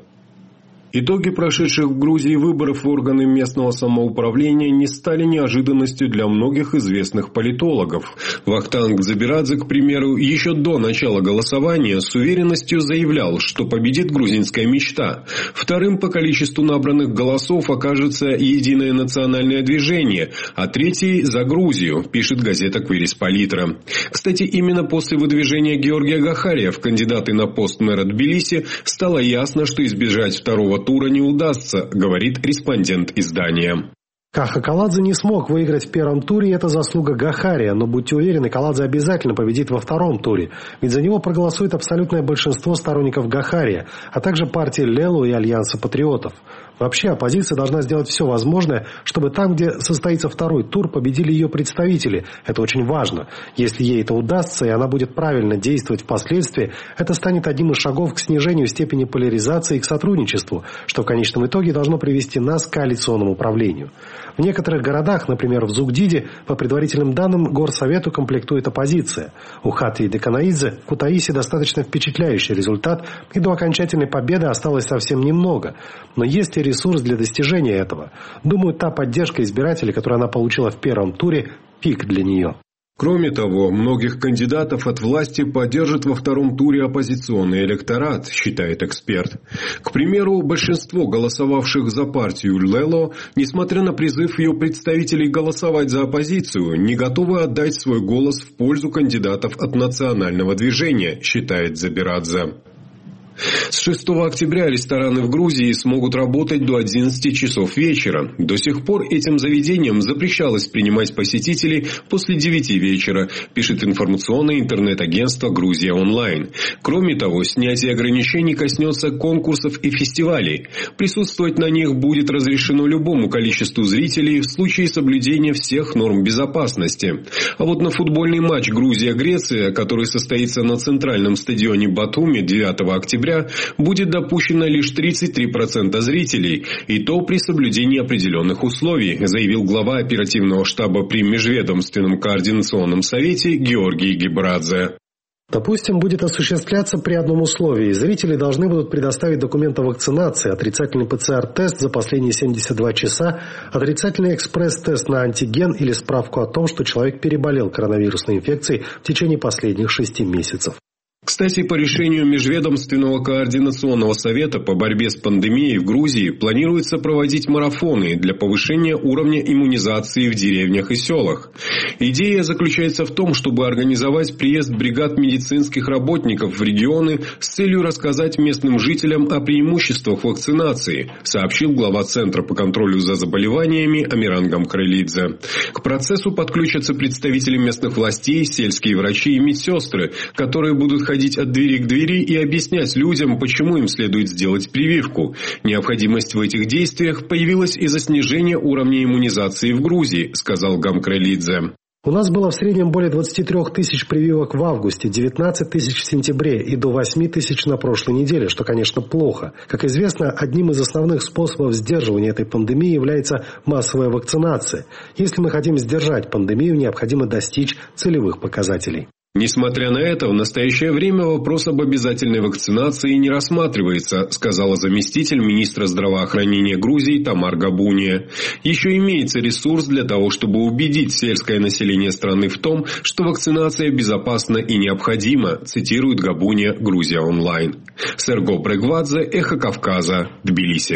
S3: Итоги прошедших в Грузии выборов в органы местного самоуправления не стали неожиданностью для многих известных политологов. Вахтанг Забирадзе, к примеру, еще до начала голосования с уверенностью заявлял, что победит грузинская мечта. Вторым по количеству набранных голосов окажется Единое национальное движение, а третий за Грузию, пишет газета «Квирис-Палитра». Кстати, именно после выдвижения Георгия Гахария в кандидаты на пост мэра Тбилиси стало ясно, что избежать второго тура не удастся, говорит респондент издания.
S8: Каха Каладзе не смог выиграть в первом туре, и это заслуга Гахария, но будьте уверены, Каладзе обязательно победит во втором туре, ведь за него проголосует абсолютное большинство сторонников Гахария, а также партии Лелу и Альянса патриотов. Вообще, оппозиция должна сделать все возможное, чтобы там, где состоится второй тур, победили ее представители. Это очень важно. Если ей это удастся, и она будет правильно действовать впоследствии, это станет одним из шагов к снижению степени поляризации и к сотрудничеству, что в конечном итоге должно привести нас к коалиционному управлению. В некоторых городах, например, в Зугдиде, по предварительным данным, горсовету комплектует оппозиция. У Хати и Деканаидзе в Кутаиси достаточно впечатляющий результат, и до окончательной победы осталось совсем немного. Но есть и ресурс для достижения этого. Думаю, та поддержка избирателей, которую она получила в первом туре, пик для нее.
S3: Кроме того, многих кандидатов от власти поддержит во втором туре оппозиционный электорат, считает эксперт. К примеру, большинство голосовавших за партию Лело, несмотря на призыв ее представителей голосовать за оппозицию, не готовы отдать свой голос в пользу кандидатов от национального движения, считает Забирадзе. С шестого октября рестораны в Грузии смогут работать до одиннадцати часов вечера. До сих пор этим заведениям запрещалось принимать посетителей после девяти вечера, пишет информационное интернет-агентство «Грузия онлайн». Кроме того, снятие ограничений коснется конкурсов и фестивалей. Присутствовать на них будет разрешено любому количеству зрителей в случае соблюдения всех норм безопасности. А вот на футбольный матч Грузия-Греция, который состоится на центральном стадионе Батуми девятого октября, будет допущено лишь тридцать три процента зрителей, и то при соблюдении определенных условий, заявил глава оперативного штаба при Межведомственном координационном совете Георгий Гибрадзе.
S8: Допустим, будет осуществляться при одном условии. Зрители должны будут предоставить документы о вакцинации, отрицательный пэ цэ эр-тест за последние семьдесят два часа, отрицательный экспресс-тест на антиген или справку о том, что человек переболел коронавирусной инфекцией в течение последних шести месяцев.
S3: Кстати, по решению Межведомственного координационного совета по борьбе с пандемией в Грузии планируется проводить марафоны для повышения уровня иммунизации в деревнях и селах. Идея заключается в том, чтобы организовать приезд бригад медицинских работников в регионы с целью рассказать местным жителям о преимуществах вакцинации, сообщил глава Центра по контролю за заболеваниями Амиран Гамкрелидзе. К процессу подключатся представители местных властей, сельские врачи и медсестры, которые будут ходить ходить от двери к двери и объяснять людям, почему им следует сделать прививку. Необходимость в этих действиях появилась из-за снижения уровня иммунизации в Грузии, сказал Гамкрелидзе.
S8: У нас было в среднем более двадцати трёх тысяч прививок в августе, девятнадцать тысяч в сентябре и до восьми тысяч на прошлой неделе, что, конечно, плохо. Как известно, одним из основных способов сдерживания этой пандемии является массовая вакцинация. Если мы хотим сдержать пандемию, необходимо достичь целевых показателей.
S3: Несмотря на это, в настоящее время вопрос об обязательной вакцинации не рассматривается, сказала заместитель министра здравоохранения Грузии Тамар Габуния. Еще имеется ресурс для того, чтобы убедить сельское население страны в том, что вакцинация безопасна и необходима, цитирует Габуния Грузия онлайн. Серго Брегвадзе, Эхо Кавказа, Тбилиси.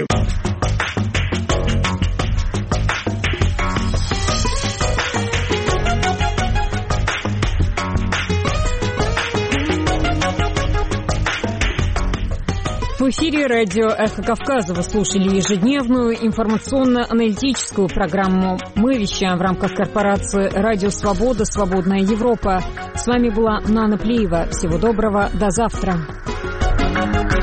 S1: В эфире радио «Эхо Кавказа» вы слушали ежедневную информационно-аналитическую программу. Мы вещаем в рамках корпорации «Радио Свобода. Свободная Европа». С вами была Нана Плиева. Всего доброго. До завтра.